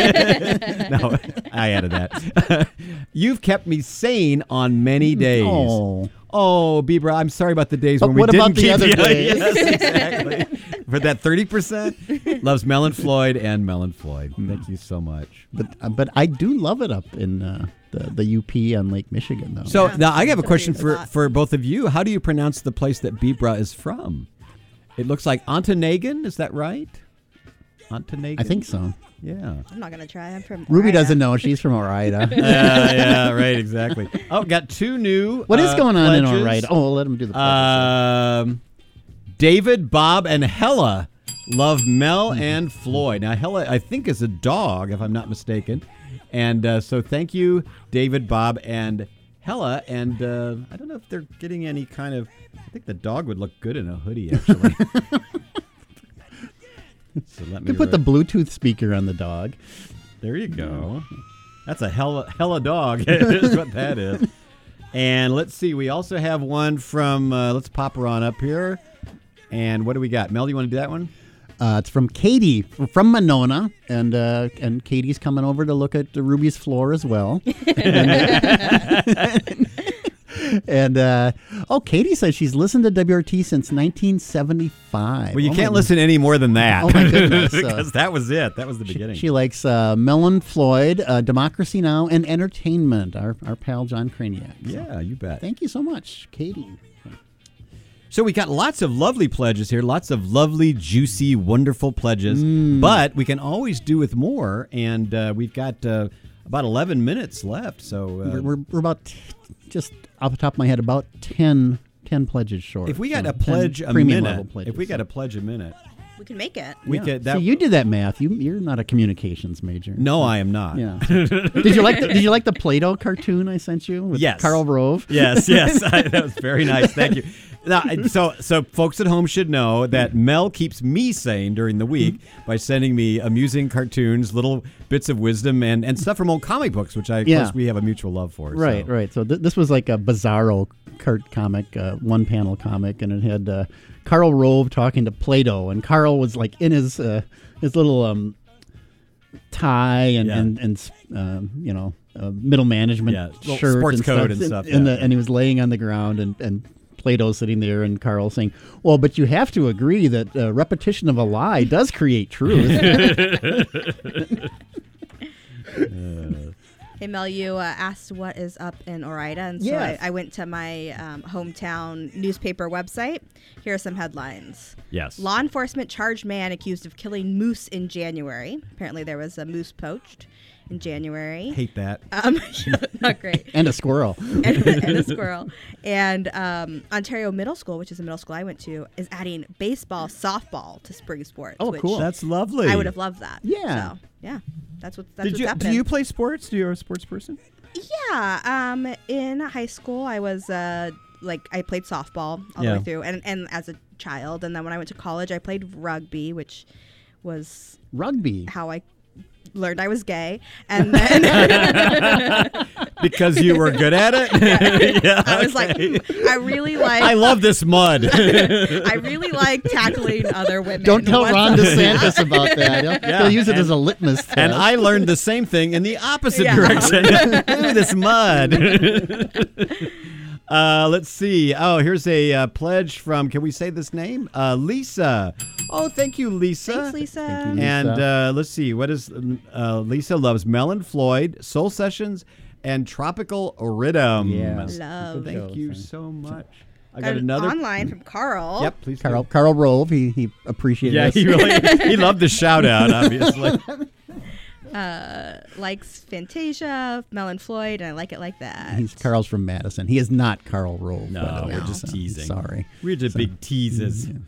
[SPEAKER 5] I added that. You've kept me sane on many days.
[SPEAKER 4] Oh.
[SPEAKER 5] Oh, Bibra, I'm sorry about the days
[SPEAKER 4] But
[SPEAKER 5] when we
[SPEAKER 4] what
[SPEAKER 5] didn't
[SPEAKER 4] about the
[SPEAKER 5] keep
[SPEAKER 4] other
[SPEAKER 5] you.
[SPEAKER 4] days?
[SPEAKER 5] Yes, exactly. For that thirty percent, loves Mellon Floyd and Mellon Floyd. Thank you so much.
[SPEAKER 4] But uh, but I do love it up in uh, the, the U P on Lake Michigan, though.
[SPEAKER 5] So
[SPEAKER 2] Yeah,
[SPEAKER 5] now I have a
[SPEAKER 2] it's a
[SPEAKER 5] question
[SPEAKER 2] pretty
[SPEAKER 5] for,
[SPEAKER 2] spot.
[SPEAKER 5] for both of you. How do you pronounce the place that Bibra is from? It looks like Ontonagon. Is that right? Ontonagon?
[SPEAKER 4] I think so.
[SPEAKER 5] Yeah.
[SPEAKER 2] I'm not gonna try. I'm from.
[SPEAKER 4] Ruby
[SPEAKER 2] Orida.
[SPEAKER 4] doesn't know. She's from Orida.
[SPEAKER 5] yeah, yeah, right, exactly. Oh, got two new
[SPEAKER 4] What is
[SPEAKER 5] uh,
[SPEAKER 4] going on
[SPEAKER 5] pledges.
[SPEAKER 4] in Orida? Oh, we'll let him do the pledges.
[SPEAKER 5] Um, David, Bob, and Hella love Mel and Floyd. Now, Hella, I think, is a dog, if I'm not mistaken. And uh, so thank you, David, Bob, and Hella. And uh, I don't know if they're getting any kind of... I think the dog would look good in a hoodie, actually. So let me
[SPEAKER 4] You put the
[SPEAKER 5] write-
[SPEAKER 4] Bluetooth speaker on the dog.
[SPEAKER 5] There you go. That's a hella, hella dog is what that is. And let's see. We also have one from... Uh, let's pop her on up here. And what do we got? Mel, do you want to do that one?
[SPEAKER 4] Uh, it's from Katie f- from Monona, and uh, and Katie's coming over to look at the Ruby's floor as well. and and, uh, oh, Katie says she's listened to W R T since nineteen seventy-five.
[SPEAKER 5] Well, you
[SPEAKER 4] Oh,
[SPEAKER 5] can't
[SPEAKER 4] my-
[SPEAKER 5] listen any more than that.
[SPEAKER 4] Oh, my goodness.
[SPEAKER 5] Because
[SPEAKER 4] Uh,
[SPEAKER 5] that was it. That was the
[SPEAKER 4] She,
[SPEAKER 5] beginning.
[SPEAKER 4] she likes uh, Mellon Floyd, uh, Democracy Now, and Entertainment. Our our pal John Craniac. So
[SPEAKER 5] yeah, you bet.
[SPEAKER 4] thank you so much, Katie.
[SPEAKER 5] So we got lots of lovely pledges here, lots of lovely, juicy, wonderful pledges.
[SPEAKER 4] Mm.
[SPEAKER 5] But we can always do with more, and uh, we've got uh, about eleven minutes left. So uh,
[SPEAKER 4] we're, we're we're about t- just off the top of my head about ten, ten pledges short.
[SPEAKER 5] if we got
[SPEAKER 4] So
[SPEAKER 5] a pledge
[SPEAKER 4] ten
[SPEAKER 5] a
[SPEAKER 4] premium
[SPEAKER 5] minute,
[SPEAKER 4] level pledges,
[SPEAKER 5] if we got
[SPEAKER 4] so.
[SPEAKER 5] a pledge a minute,
[SPEAKER 2] We can make it.
[SPEAKER 5] we
[SPEAKER 4] Yeah.
[SPEAKER 5] could. That,
[SPEAKER 4] See, you did that math. You you're not a communications major.
[SPEAKER 5] no, I am not.
[SPEAKER 4] Yeah. did you like the, Did you like the Play-Doh cartoon I sent you with
[SPEAKER 5] Yes.
[SPEAKER 4] Karl Rove?
[SPEAKER 5] Yes, yes, I, that was very nice. Thank you. Now, so, so folks at home should know that Mel keeps me sane during the week by sending me amusing cartoons, little bits of wisdom, and, and stuff from old comic books, which I, of
[SPEAKER 4] Yeah.
[SPEAKER 5] course, we have a mutual love for.
[SPEAKER 4] Right,
[SPEAKER 5] so.
[SPEAKER 4] right. So th- this was like a Bizarro cart comic, uh, one panel comic, and it had uh, Karl Rove talking to Play-Doh, and Karl was like in his uh, his little um, tie and
[SPEAKER 5] Yeah.
[SPEAKER 4] and, and um, you know uh, middle management
[SPEAKER 5] Yeah, little
[SPEAKER 4] shirt
[SPEAKER 5] sports
[SPEAKER 4] and
[SPEAKER 5] coat
[SPEAKER 4] stuff,
[SPEAKER 5] and stuff,
[SPEAKER 4] and,
[SPEAKER 5] yeah.
[SPEAKER 4] the, and he was laying on the ground and and. Play-Doh sitting there and Karl saying, well, but you have to agree that uh, repetition of a lie does create truth.
[SPEAKER 2] Hey, Mel, you uh, asked what is up in Oroida, and so
[SPEAKER 4] Yes.
[SPEAKER 2] I, I went to my um, hometown newspaper website. Here are some headlines.
[SPEAKER 5] Yes.
[SPEAKER 2] Law enforcement charged man accused of killing moose in January. Apparently there was a moose poached in January.
[SPEAKER 5] Hate that.
[SPEAKER 2] Um, not great.
[SPEAKER 4] And a squirrel.
[SPEAKER 2] and, and a squirrel. And um, Ontario Middle School, which is a middle school I went to, is adding baseball, softball to spring sports.
[SPEAKER 4] Oh,
[SPEAKER 2] which
[SPEAKER 4] cool.
[SPEAKER 5] That's lovely.
[SPEAKER 2] I would have loved that.
[SPEAKER 4] Yeah.
[SPEAKER 2] So, yeah. That's what. That's
[SPEAKER 5] Did
[SPEAKER 2] what's
[SPEAKER 5] you?
[SPEAKER 2] happening.
[SPEAKER 5] Do you play sports? Do you a sports person?
[SPEAKER 2] Yeah. Um. In high school, I was uh like I played softball all
[SPEAKER 5] Yeah.
[SPEAKER 2] the way through, and and as a child, and then when I went to college, I played rugby, which was
[SPEAKER 4] Rugby.
[SPEAKER 2] how I learned I was gay, and then
[SPEAKER 5] Because you were good at it. Yeah,
[SPEAKER 2] I was like,
[SPEAKER 5] okay.
[SPEAKER 2] hmm, I really like.
[SPEAKER 5] I love this mud.
[SPEAKER 2] I really like tackling other women.
[SPEAKER 4] Don't tell
[SPEAKER 2] What's
[SPEAKER 4] Ron
[SPEAKER 2] up?
[SPEAKER 4] DeSantis about that. He'll,
[SPEAKER 5] Yeah.
[SPEAKER 4] he'll use it
[SPEAKER 5] And-
[SPEAKER 4] as a litmus test.
[SPEAKER 5] And I learned the same thing in the opposite
[SPEAKER 2] Yeah.
[SPEAKER 5] direction. Ooh, this mud. uh, let's see. Oh, here's a uh, pledge from, can we say this name? Uh, Lisa. Oh, thank you, Lisa.
[SPEAKER 2] Thanks, Lisa.
[SPEAKER 4] Thank you.
[SPEAKER 5] And
[SPEAKER 4] Lisa.
[SPEAKER 5] uh, let's see. What is uh, Lisa loves Melon Floyd, Soul Sessions, and Tropical Rhythm.
[SPEAKER 4] Yeah.
[SPEAKER 2] Love.
[SPEAKER 5] Thank
[SPEAKER 4] Shows,
[SPEAKER 5] you
[SPEAKER 4] right.
[SPEAKER 5] so much. I
[SPEAKER 2] Got
[SPEAKER 5] got
[SPEAKER 2] an
[SPEAKER 5] another.
[SPEAKER 2] online from Carl.
[SPEAKER 5] Yep, please. do.
[SPEAKER 4] Carl, Carl Rove, he, he appreciated
[SPEAKER 5] Yeah,
[SPEAKER 4] this.
[SPEAKER 5] he really he loved the shout out, obviously.
[SPEAKER 2] Uh, likes Fantasia, Melon Floyd, and I like it like that.
[SPEAKER 4] He's Carl's from Madison. He is not Carl Rove.
[SPEAKER 5] No,
[SPEAKER 4] by the way.
[SPEAKER 5] we're just
[SPEAKER 4] So,
[SPEAKER 5] teasing.
[SPEAKER 4] Sorry.
[SPEAKER 5] We're just big teases.
[SPEAKER 4] Yeah.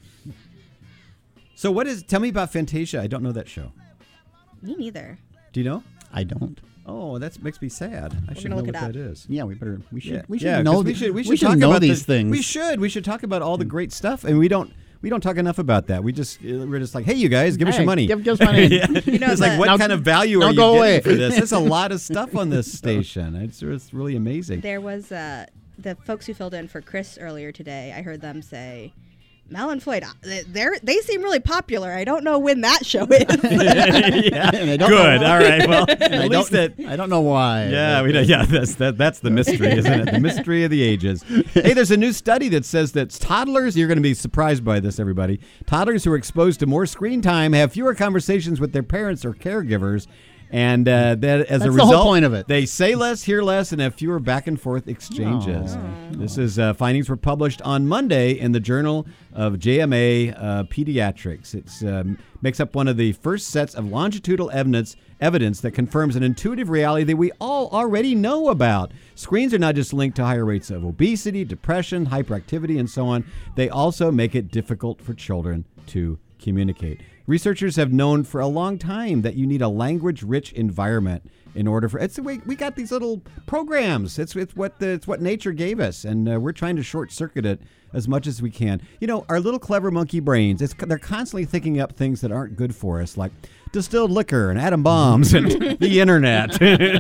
[SPEAKER 5] So what is? Tell me about Fantasia. I don't know that show.
[SPEAKER 2] Me neither.
[SPEAKER 5] Do you know?
[SPEAKER 4] I don't.
[SPEAKER 5] Oh, that makes me sad. I should
[SPEAKER 2] gonna
[SPEAKER 5] know
[SPEAKER 2] look
[SPEAKER 5] what
[SPEAKER 2] it up.
[SPEAKER 5] that is.
[SPEAKER 4] Yeah, we better. We should.
[SPEAKER 5] Yeah,
[SPEAKER 4] We should
[SPEAKER 5] yeah, 'cause
[SPEAKER 4] know.
[SPEAKER 5] We
[SPEAKER 4] the-
[SPEAKER 5] should. We should,
[SPEAKER 4] we should
[SPEAKER 5] talk
[SPEAKER 4] know
[SPEAKER 5] about
[SPEAKER 4] these
[SPEAKER 5] the,
[SPEAKER 4] things.
[SPEAKER 5] We should. We should talk about all the great stuff, and we don't. We don't talk enough about that. We just we're just like, hey, you guys, give us
[SPEAKER 4] Hey,
[SPEAKER 5] your money.
[SPEAKER 4] give- give us money.
[SPEAKER 5] Yeah.
[SPEAKER 2] You know,
[SPEAKER 5] it's like,
[SPEAKER 2] the-
[SPEAKER 5] what
[SPEAKER 4] Now-
[SPEAKER 5] kind of value
[SPEAKER 4] now
[SPEAKER 5] are you
[SPEAKER 4] go
[SPEAKER 5] getting
[SPEAKER 4] away.
[SPEAKER 5] for this? There's a lot of stuff on this station. It's, it's really amazing.
[SPEAKER 2] There was uh, the folks who filled in for Chris earlier today. I heard them say, Melon Floyd, uh, they're, they seem really popular. I don't know when that show is.
[SPEAKER 5] yeah.
[SPEAKER 4] And I don't
[SPEAKER 5] Good.
[SPEAKER 4] know-
[SPEAKER 5] All right. Well,
[SPEAKER 4] I
[SPEAKER 5] at least
[SPEAKER 4] don't,
[SPEAKER 5] that.
[SPEAKER 4] I don't know why.
[SPEAKER 5] Yeah, we know, yeah, that's that, that's the mystery, isn't it? The mystery of the ages. Hey, there's a new study that says that toddlers, you're going to be surprised by this, everybody. Toddlers who are exposed to more screen time have fewer conversations with their parents or caregivers. And uh, that as
[SPEAKER 4] That's
[SPEAKER 5] a
[SPEAKER 4] the
[SPEAKER 5] result,
[SPEAKER 4] whole point of it.
[SPEAKER 5] they say less, hear less, and have fewer back and forth exchanges. This is uh, findings were published on Monday in the Journal of J M A uh, Pediatrics. It um, makes up one of the first sets of longitudinal evidence evidence that confirms an intuitive reality that we all already know about. Screens are not just linked to higher rates of obesity, depression, hyperactivity, and so on. They also make it difficult for children to communicate. Researchers have known for a long time that you need a language-rich environment in order for it's we, we got these little programs. It's it's what the, it's what nature gave us, and uh, we're trying to short-circuit it as much as we can. You know, our little clever monkey brains. It's they're constantly thinking up things that aren't good for us, like distilled liquor and atom bombs and the internet.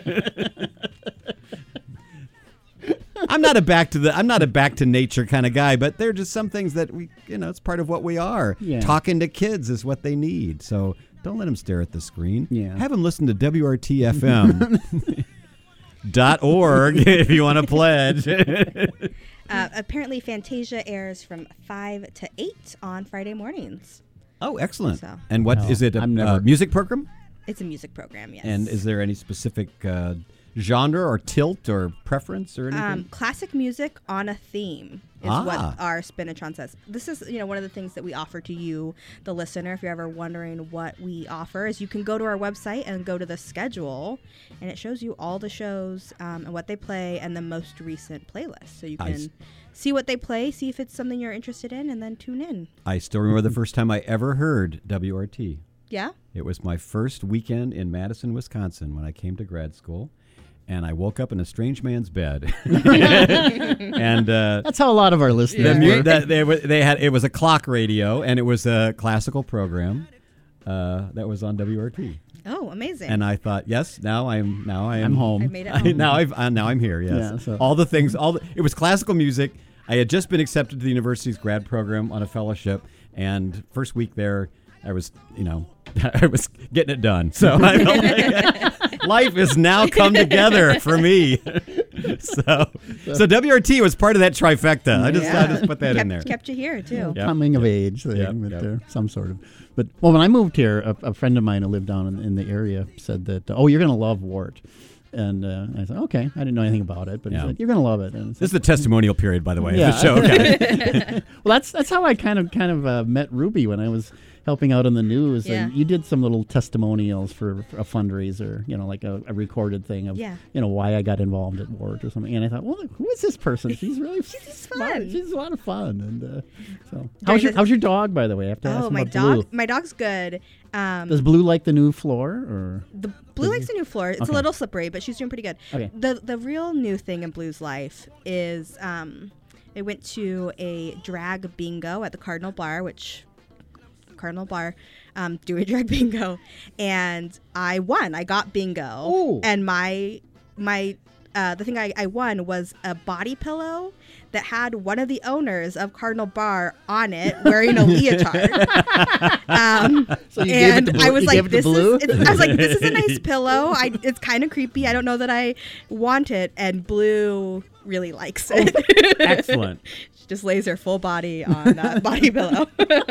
[SPEAKER 5] I'm not a back to the I'm not a back to nature kind of guy, but they're just some things that we you know it's part of what we are.
[SPEAKER 4] Yeah.
[SPEAKER 5] Talking to kids is what they need. So don't let them stare at the screen.
[SPEAKER 4] Yeah.
[SPEAKER 5] Have them listen to W R T F M dot org if you want to pledge.
[SPEAKER 2] uh, apparently, Fantasia airs from five to eight on Friday mornings.
[SPEAKER 5] Oh, excellent.
[SPEAKER 2] So.
[SPEAKER 5] And what
[SPEAKER 4] No,
[SPEAKER 5] is it? A
[SPEAKER 4] I'm
[SPEAKER 5] uh,
[SPEAKER 4] never-
[SPEAKER 5] music program?
[SPEAKER 2] It's a music program, yes.
[SPEAKER 5] And is there any specific uh, genre or tilt or preference or anything?
[SPEAKER 2] Um, classic music on a theme is
[SPEAKER 5] Ah.
[SPEAKER 2] what our Spinatron says. This is, you know, one of the things that we offer to you, the listener. If you're ever wondering what we offer, is you can go to our website and go to the schedule, and it shows you all the shows um, and what they play and the most recent playlist. So you
[SPEAKER 5] I
[SPEAKER 2] can
[SPEAKER 5] s-
[SPEAKER 2] see what they play, see if it's something you're interested in, and then tune in.
[SPEAKER 5] I still remember the first time I ever heard W R T.
[SPEAKER 2] Yeah.
[SPEAKER 5] It was my first weekend in Madison, Wisconsin when I came to grad school. And I woke up in a strange man's bed. and uh,
[SPEAKER 4] That's how a lot of our listeners
[SPEAKER 5] the mu-
[SPEAKER 4] work.
[SPEAKER 5] that they, wa- they had it was a clock radio, and it was a classical program uh, that was on W R T.
[SPEAKER 2] Oh, amazing.
[SPEAKER 5] And I thought, yes, now I'm now I am
[SPEAKER 4] I'm home.
[SPEAKER 2] I made it
[SPEAKER 5] I,
[SPEAKER 2] home.
[SPEAKER 5] now I've uh, now I'm here. Yes,
[SPEAKER 4] Yeah, so-
[SPEAKER 5] all the things. All the, it was classical music. I had just been accepted to the university's grad program on a fellowship, and first week there, I was you know I was getting it done. So I felt like life has now come together for me. so, so W R T was part of that trifecta. I just,
[SPEAKER 2] Yeah.
[SPEAKER 5] I just put that
[SPEAKER 2] kept,
[SPEAKER 5] in there.
[SPEAKER 2] Kept you here too.
[SPEAKER 5] Yep.
[SPEAKER 4] Coming of age thing,
[SPEAKER 5] Yep,
[SPEAKER 4] but,
[SPEAKER 5] yep.
[SPEAKER 4] uh, some sort of. But well, when I moved here, a, a friend of mine who lived down in, in the area said that, oh, you're going to love Wart. And uh, I said, okay. I didn't know anything about it, but
[SPEAKER 5] Yeah.
[SPEAKER 4] he's like, you're going to love it. And it's
[SPEAKER 5] This is the testimonial period, by the way,
[SPEAKER 4] Yeah.
[SPEAKER 5] of the show. Okay.
[SPEAKER 4] well, that's that's how I kind of kind of uh, met Ruby when I was helping out in the news.
[SPEAKER 2] Yeah.
[SPEAKER 4] And you did some little testimonials for, for a fundraiser, you know, like a, a recorded thing of,
[SPEAKER 2] Yeah.
[SPEAKER 4] you know, why I got involved at Wart or something. And I thought, well, who is this person? She's really
[SPEAKER 2] She's
[SPEAKER 4] smart.
[SPEAKER 2] fun.
[SPEAKER 4] She's a lot of fun. And uh, so, how's your
[SPEAKER 2] the-
[SPEAKER 4] how's your dog, by the way? I have to ask
[SPEAKER 2] Oh,
[SPEAKER 4] him
[SPEAKER 2] my
[SPEAKER 4] about
[SPEAKER 2] dog.
[SPEAKER 4] Blue.
[SPEAKER 2] My dog's good. Um,
[SPEAKER 4] Does Blue like the new floor or?
[SPEAKER 2] The Blue likes the new floor. It's
[SPEAKER 4] Okay.
[SPEAKER 2] a little slippery, but she's doing pretty good.
[SPEAKER 4] Okay.
[SPEAKER 2] The the real new thing in Blue's life is um, they went to a drag bingo at the Cardinal Bar, which Cardinal Bar, um, do a drag bingo, and I won. I got bingo,
[SPEAKER 4] Ooh.
[SPEAKER 2] and my my uh, the thing I, I won was a body pillow that had one of the owners of Cardinal Bar on it wearing a leotard. um,
[SPEAKER 4] So you gave it
[SPEAKER 2] and
[SPEAKER 4] to Blue-
[SPEAKER 2] I was
[SPEAKER 4] you
[SPEAKER 2] like,
[SPEAKER 4] gave it to
[SPEAKER 2] this
[SPEAKER 4] Blue?
[SPEAKER 2] is. It's, I was like, this is a nice pillow. I, it's kind of creepy. I don't know that I want it. And Blue really likes it.
[SPEAKER 5] Excellent.
[SPEAKER 2] She just lays her full body on a body pillow.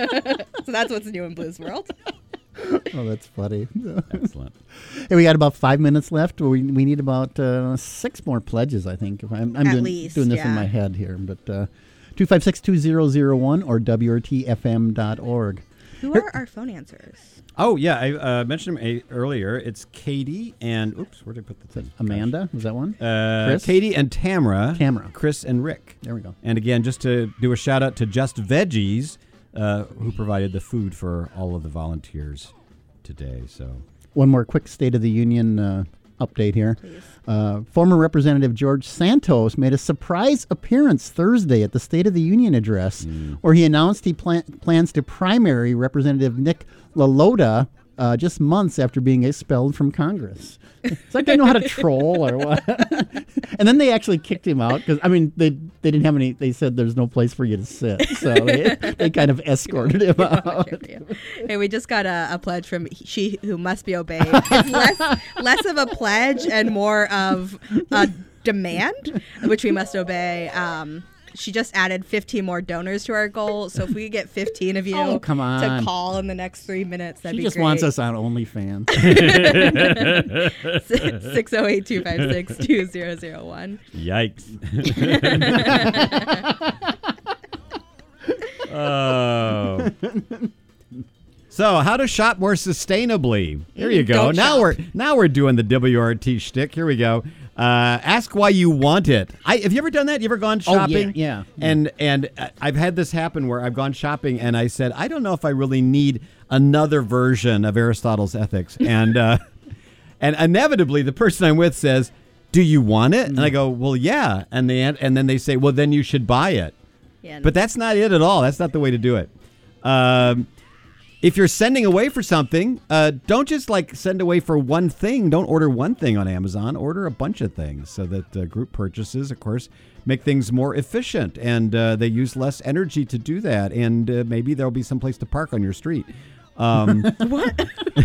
[SPEAKER 2] So that's what's new in Blue's world.
[SPEAKER 4] Oh, that's funny.
[SPEAKER 5] Excellent.
[SPEAKER 4] Hey, we got about five minutes left. We we need about uh, six more pledges, I think. If I'm, I'm
[SPEAKER 2] At
[SPEAKER 4] doing,
[SPEAKER 2] least,
[SPEAKER 4] doing this in
[SPEAKER 2] yeah.
[SPEAKER 4] my head here, but uh, two five six two zero zero one or W R T F M dot org.
[SPEAKER 2] Who are our phone answers?
[SPEAKER 5] Oh, yeah. I uh, mentioned them a- earlier. It's Katie and, oops, where did I put the thing?
[SPEAKER 4] Amanda, was that one?
[SPEAKER 5] Uh,
[SPEAKER 4] Chris?
[SPEAKER 5] Katie and Tamara.
[SPEAKER 4] Tamara.
[SPEAKER 5] Chris and Rick.
[SPEAKER 4] There we go.
[SPEAKER 5] And again, just to do a shout out to Just Veggies, uh, who provided the food for all of the volunteers today. So
[SPEAKER 4] One more quick State of the Union uh, update here. Uh, former Representative George Santos made a surprise appearance Thursday at the State of the Union address, where he announced he plan- plans to primary Representative Nick LaLota uh, just months after being expelled from Congress. It's like they know how to troll or what. And then they actually kicked him out because, I mean, they they didn't have any, they said there's no place for you to sit. So they, they kind of escorted him out.
[SPEAKER 2] Hey, we just got a, a pledge from She Who Must Be Obeyed. It's less, less of a pledge and more of a demand, which we must obey. Um, she just added fifteen more donors to our goal. So if we could get fifteen of you
[SPEAKER 4] Oh, come on.
[SPEAKER 2] to call in the next three minutes, that'd
[SPEAKER 4] She
[SPEAKER 2] be
[SPEAKER 4] just
[SPEAKER 2] great.
[SPEAKER 4] wants us on OnlyFans.
[SPEAKER 2] six oh eight, two five six, two zero zero one.
[SPEAKER 5] Yikes. Oh. So, how to shop more sustainably? Here you go.
[SPEAKER 2] Don't
[SPEAKER 5] now
[SPEAKER 2] shop.
[SPEAKER 5] we're now we're doing the W R T shtick. Here we go. Uh, ask why you want it. I, have you ever done that? You ever gone
[SPEAKER 4] Oh, yeah,
[SPEAKER 5] shopping?
[SPEAKER 4] yeah, yeah.
[SPEAKER 5] And and uh, I've had this happen where I've gone shopping and I said, I don't know if I really need another version of Aristotle's Ethics. And uh, and inevitably, the person I'm with says, "Do you want it?" And I go, "Well, yeah." And they and then they say, "Well, then you should buy it."
[SPEAKER 2] Yeah,
[SPEAKER 5] But that's not it at all. That's not the way to do it. Um, if you're sending away for something, uh, don't just like send away for one thing. Don't order one thing on Amazon. Order a bunch of things so that uh, group purchases, of course, make things more efficient and uh, they use less energy to do that. And uh, maybe there'll be some place to park on your street. Um,
[SPEAKER 2] what?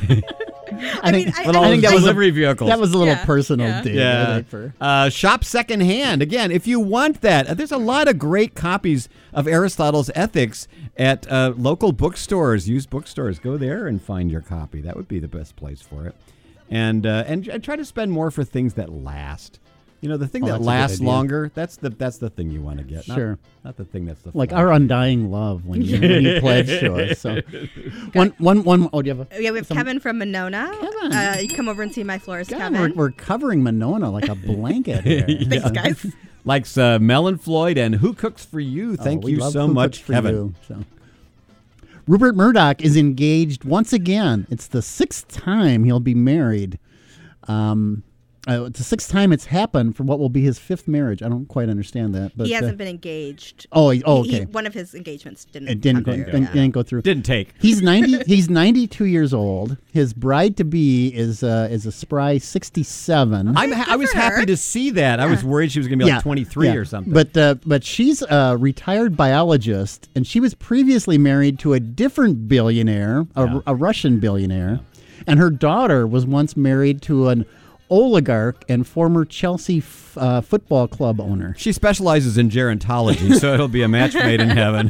[SPEAKER 4] I think,
[SPEAKER 2] I-
[SPEAKER 5] Little
[SPEAKER 4] I think that was a,
[SPEAKER 5] delivery vehicles.
[SPEAKER 4] that was a little
[SPEAKER 2] Yeah,
[SPEAKER 4] personal
[SPEAKER 2] yeah.
[SPEAKER 4] dig. I
[SPEAKER 5] Yeah.
[SPEAKER 4] think, for-
[SPEAKER 5] Uh, shop secondhand. Again, if you want that, uh, there's a lot of great copies of Aristotle's Ethics at uh, local bookstores, used bookstores. Go there and find your copy. That would be the best place for it. And uh, and, and try to spend more for things that last. You know, the thing
[SPEAKER 4] Oh,
[SPEAKER 5] that
[SPEAKER 4] that's a good
[SPEAKER 5] lasts
[SPEAKER 4] idea.
[SPEAKER 5] longer. That's the that's the thing you want to get. Not,
[SPEAKER 4] Sure.
[SPEAKER 5] Not the thing that's the
[SPEAKER 4] like
[SPEAKER 5] fun.
[SPEAKER 4] our undying love when you, when you pledge to us. So, one, one, one. Oh, do you have a?
[SPEAKER 2] Yeah, we have
[SPEAKER 4] some-
[SPEAKER 2] Kevin from Monona.
[SPEAKER 4] Kevin.
[SPEAKER 2] Uh, you come over and see my florist,
[SPEAKER 4] God,
[SPEAKER 2] Kevin.
[SPEAKER 4] we're, we're covering Monona like a blanket here.
[SPEAKER 2] Thanks, guys.
[SPEAKER 5] Likes uh, Melon Floyd and Who Cooks for You. Thank
[SPEAKER 4] Oh, we
[SPEAKER 5] you
[SPEAKER 4] love
[SPEAKER 5] so
[SPEAKER 4] Who
[SPEAKER 5] much,
[SPEAKER 4] Cooks for
[SPEAKER 5] Kevin.
[SPEAKER 4] You, so. Rupert Murdoch is engaged once again. It's the sixth time he'll be married. Um, uh, it's the sixth time it's happened for what will be his fifth marriage. I don't quite understand that, but
[SPEAKER 2] he hasn't
[SPEAKER 4] uh,
[SPEAKER 2] been engaged.
[SPEAKER 4] Oh, he- oh,
[SPEAKER 2] He- he-
[SPEAKER 4] okay.
[SPEAKER 2] one of his engagements didn't.
[SPEAKER 4] it didn't go,
[SPEAKER 2] come through,
[SPEAKER 4] didn't,
[SPEAKER 2] yeah.
[SPEAKER 4] didn't go through.
[SPEAKER 5] Didn't take.
[SPEAKER 4] He's ninety. He's ninety-two years old. His bride to be is uh, is a spry sixty-seven.
[SPEAKER 5] I'm ha- I was
[SPEAKER 2] for
[SPEAKER 5] happy
[SPEAKER 2] her.
[SPEAKER 5] to see that. I was worried she was going to be like twenty-three
[SPEAKER 4] yeah.
[SPEAKER 5] or something.
[SPEAKER 4] But uh, but she's a retired biologist, and she was previously married to a different billionaire, a,
[SPEAKER 5] Yeah.
[SPEAKER 4] a Russian billionaire, and her daughter was once married to an oligarch and former Chelsea f- uh, football club owner.
[SPEAKER 5] She specializes in gerontology, so it'll be a match made in heaven.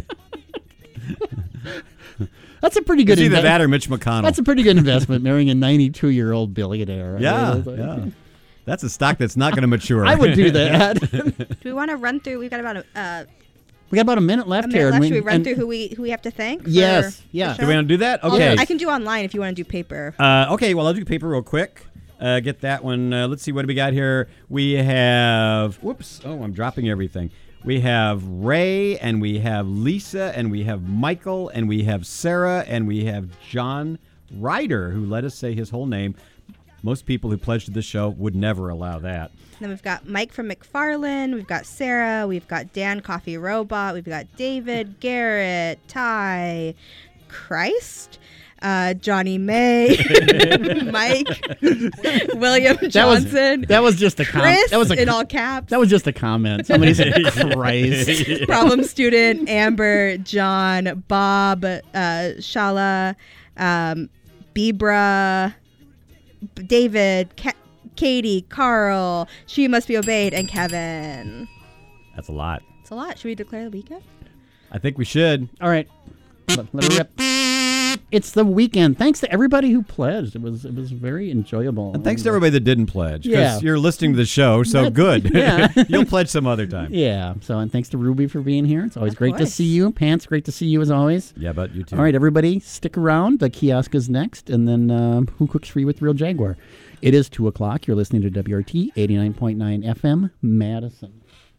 [SPEAKER 4] That's a pretty good
[SPEAKER 5] It's either
[SPEAKER 4] inve-
[SPEAKER 5] that or Mitch McConnell.
[SPEAKER 4] That's a pretty good investment, marrying a ninety-two-year-old billionaire.
[SPEAKER 5] Yeah,
[SPEAKER 4] I mean,
[SPEAKER 5] yeah. That's a stock that's not going to mature.
[SPEAKER 4] I would do that.
[SPEAKER 2] Do we want to run through? We've got about a, uh,
[SPEAKER 4] We got about a minute left
[SPEAKER 2] a minute
[SPEAKER 4] here.
[SPEAKER 2] left.
[SPEAKER 4] and
[SPEAKER 2] Should we run
[SPEAKER 4] and-
[SPEAKER 2] through who we who we have to thank? for
[SPEAKER 4] Yes,
[SPEAKER 2] the
[SPEAKER 4] yeah.
[SPEAKER 2] show?
[SPEAKER 5] Do we want to do that?
[SPEAKER 2] I'll-
[SPEAKER 5] Okay.
[SPEAKER 2] I can do online if you want to do paper.
[SPEAKER 5] Uh, okay, well, I'll do paper real quick. Uh, get that one. Uh, let's see, what do we got here? We have, whoops, oh, I'm dropping everything. We have Ray, and we have Lisa, and we have Michael, and we have Sarah, and we have John Ryder, who let us say his whole name. Most people who pledge to this show would never allow that.
[SPEAKER 2] Then we've got Mike from McFarland. We've got Sarah. We've got Dan Coffee Robot. We've got David, Garrett, Ty, Christ, uh, Johnny May, Mike, William Johnson.
[SPEAKER 4] That was just a comment.
[SPEAKER 2] Chris
[SPEAKER 4] That was a
[SPEAKER 2] in
[SPEAKER 4] com-
[SPEAKER 2] all caps.
[SPEAKER 4] That was just a comment. Somebody said, "Christ."
[SPEAKER 2] Problem student, Amber, John, Bob, uh, Shala, um, Bibra, David, Ka- Katie, Carl, She Must Be Obeyed, and Kevin.
[SPEAKER 5] That's a lot.
[SPEAKER 2] It's a lot. Should we declare the weekend?
[SPEAKER 5] I think we should.
[SPEAKER 4] All right. Let, let it rip. It's the weekend. Thanks to everybody who pledged. It was it was very enjoyable.
[SPEAKER 5] And thanks to everybody that didn't pledge. Because
[SPEAKER 4] Yeah.
[SPEAKER 5] you're listening to the show, so
[SPEAKER 4] That's-
[SPEAKER 5] good.
[SPEAKER 4] yeah.
[SPEAKER 5] You'll pledge some other time.
[SPEAKER 4] Yeah. So, and thanks to Ruby for being here. It's always
[SPEAKER 2] Of
[SPEAKER 4] great to
[SPEAKER 2] course.
[SPEAKER 4] see you. Pants, great to see you as always.
[SPEAKER 5] Yeah, but you too.
[SPEAKER 4] All right, everybody, stick around. The kiosk is next, and then um, Who Cooks Free with Real Jaguar. It is two o'clock. You're listening to W R T eighty-nine point nine F M, Madison.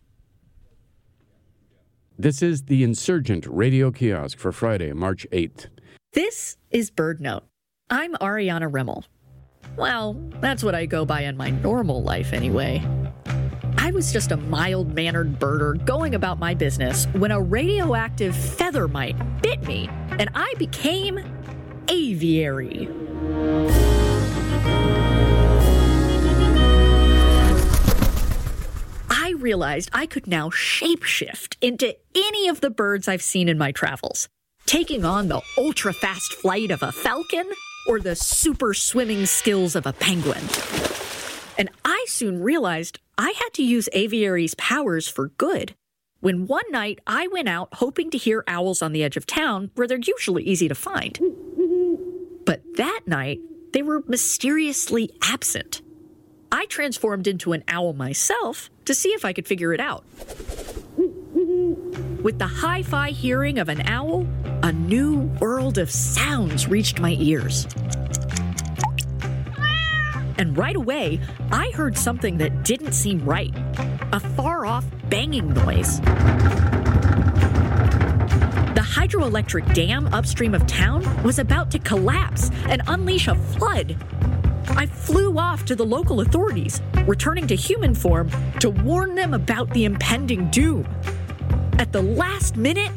[SPEAKER 11] This is the Insurgent Radio Kiosk for Friday, March eighth.
[SPEAKER 12] This is BirdNote. I'm Ariana Rimmel. Well, that's what I go by in my normal life anyway. I was just a mild-mannered birder going about my business when a radioactive feather mite bit me, and I became aviary. I realized I could now shapeshift into any of the birds I've seen in my travels, taking on the ultra-fast flight of a falcon or the super swimming skills of a penguin. And I soon realized I had to use aviary's powers for good. When one night I went out hoping to hear owls on the edge of town where they're usually easy to find. But that night, they were mysteriously absent. I transformed into an owl myself to see if I could figure it out. With the hi-fi hearing of an owl, a new world of sounds reached my ears. And right away, I heard something that didn't seem right. A far-off banging noise. The hydroelectric dam upstream of town was about to collapse and unleash a flood. I flew off to the local authorities, returning to human form to warn them about the impending doom. At the last minute,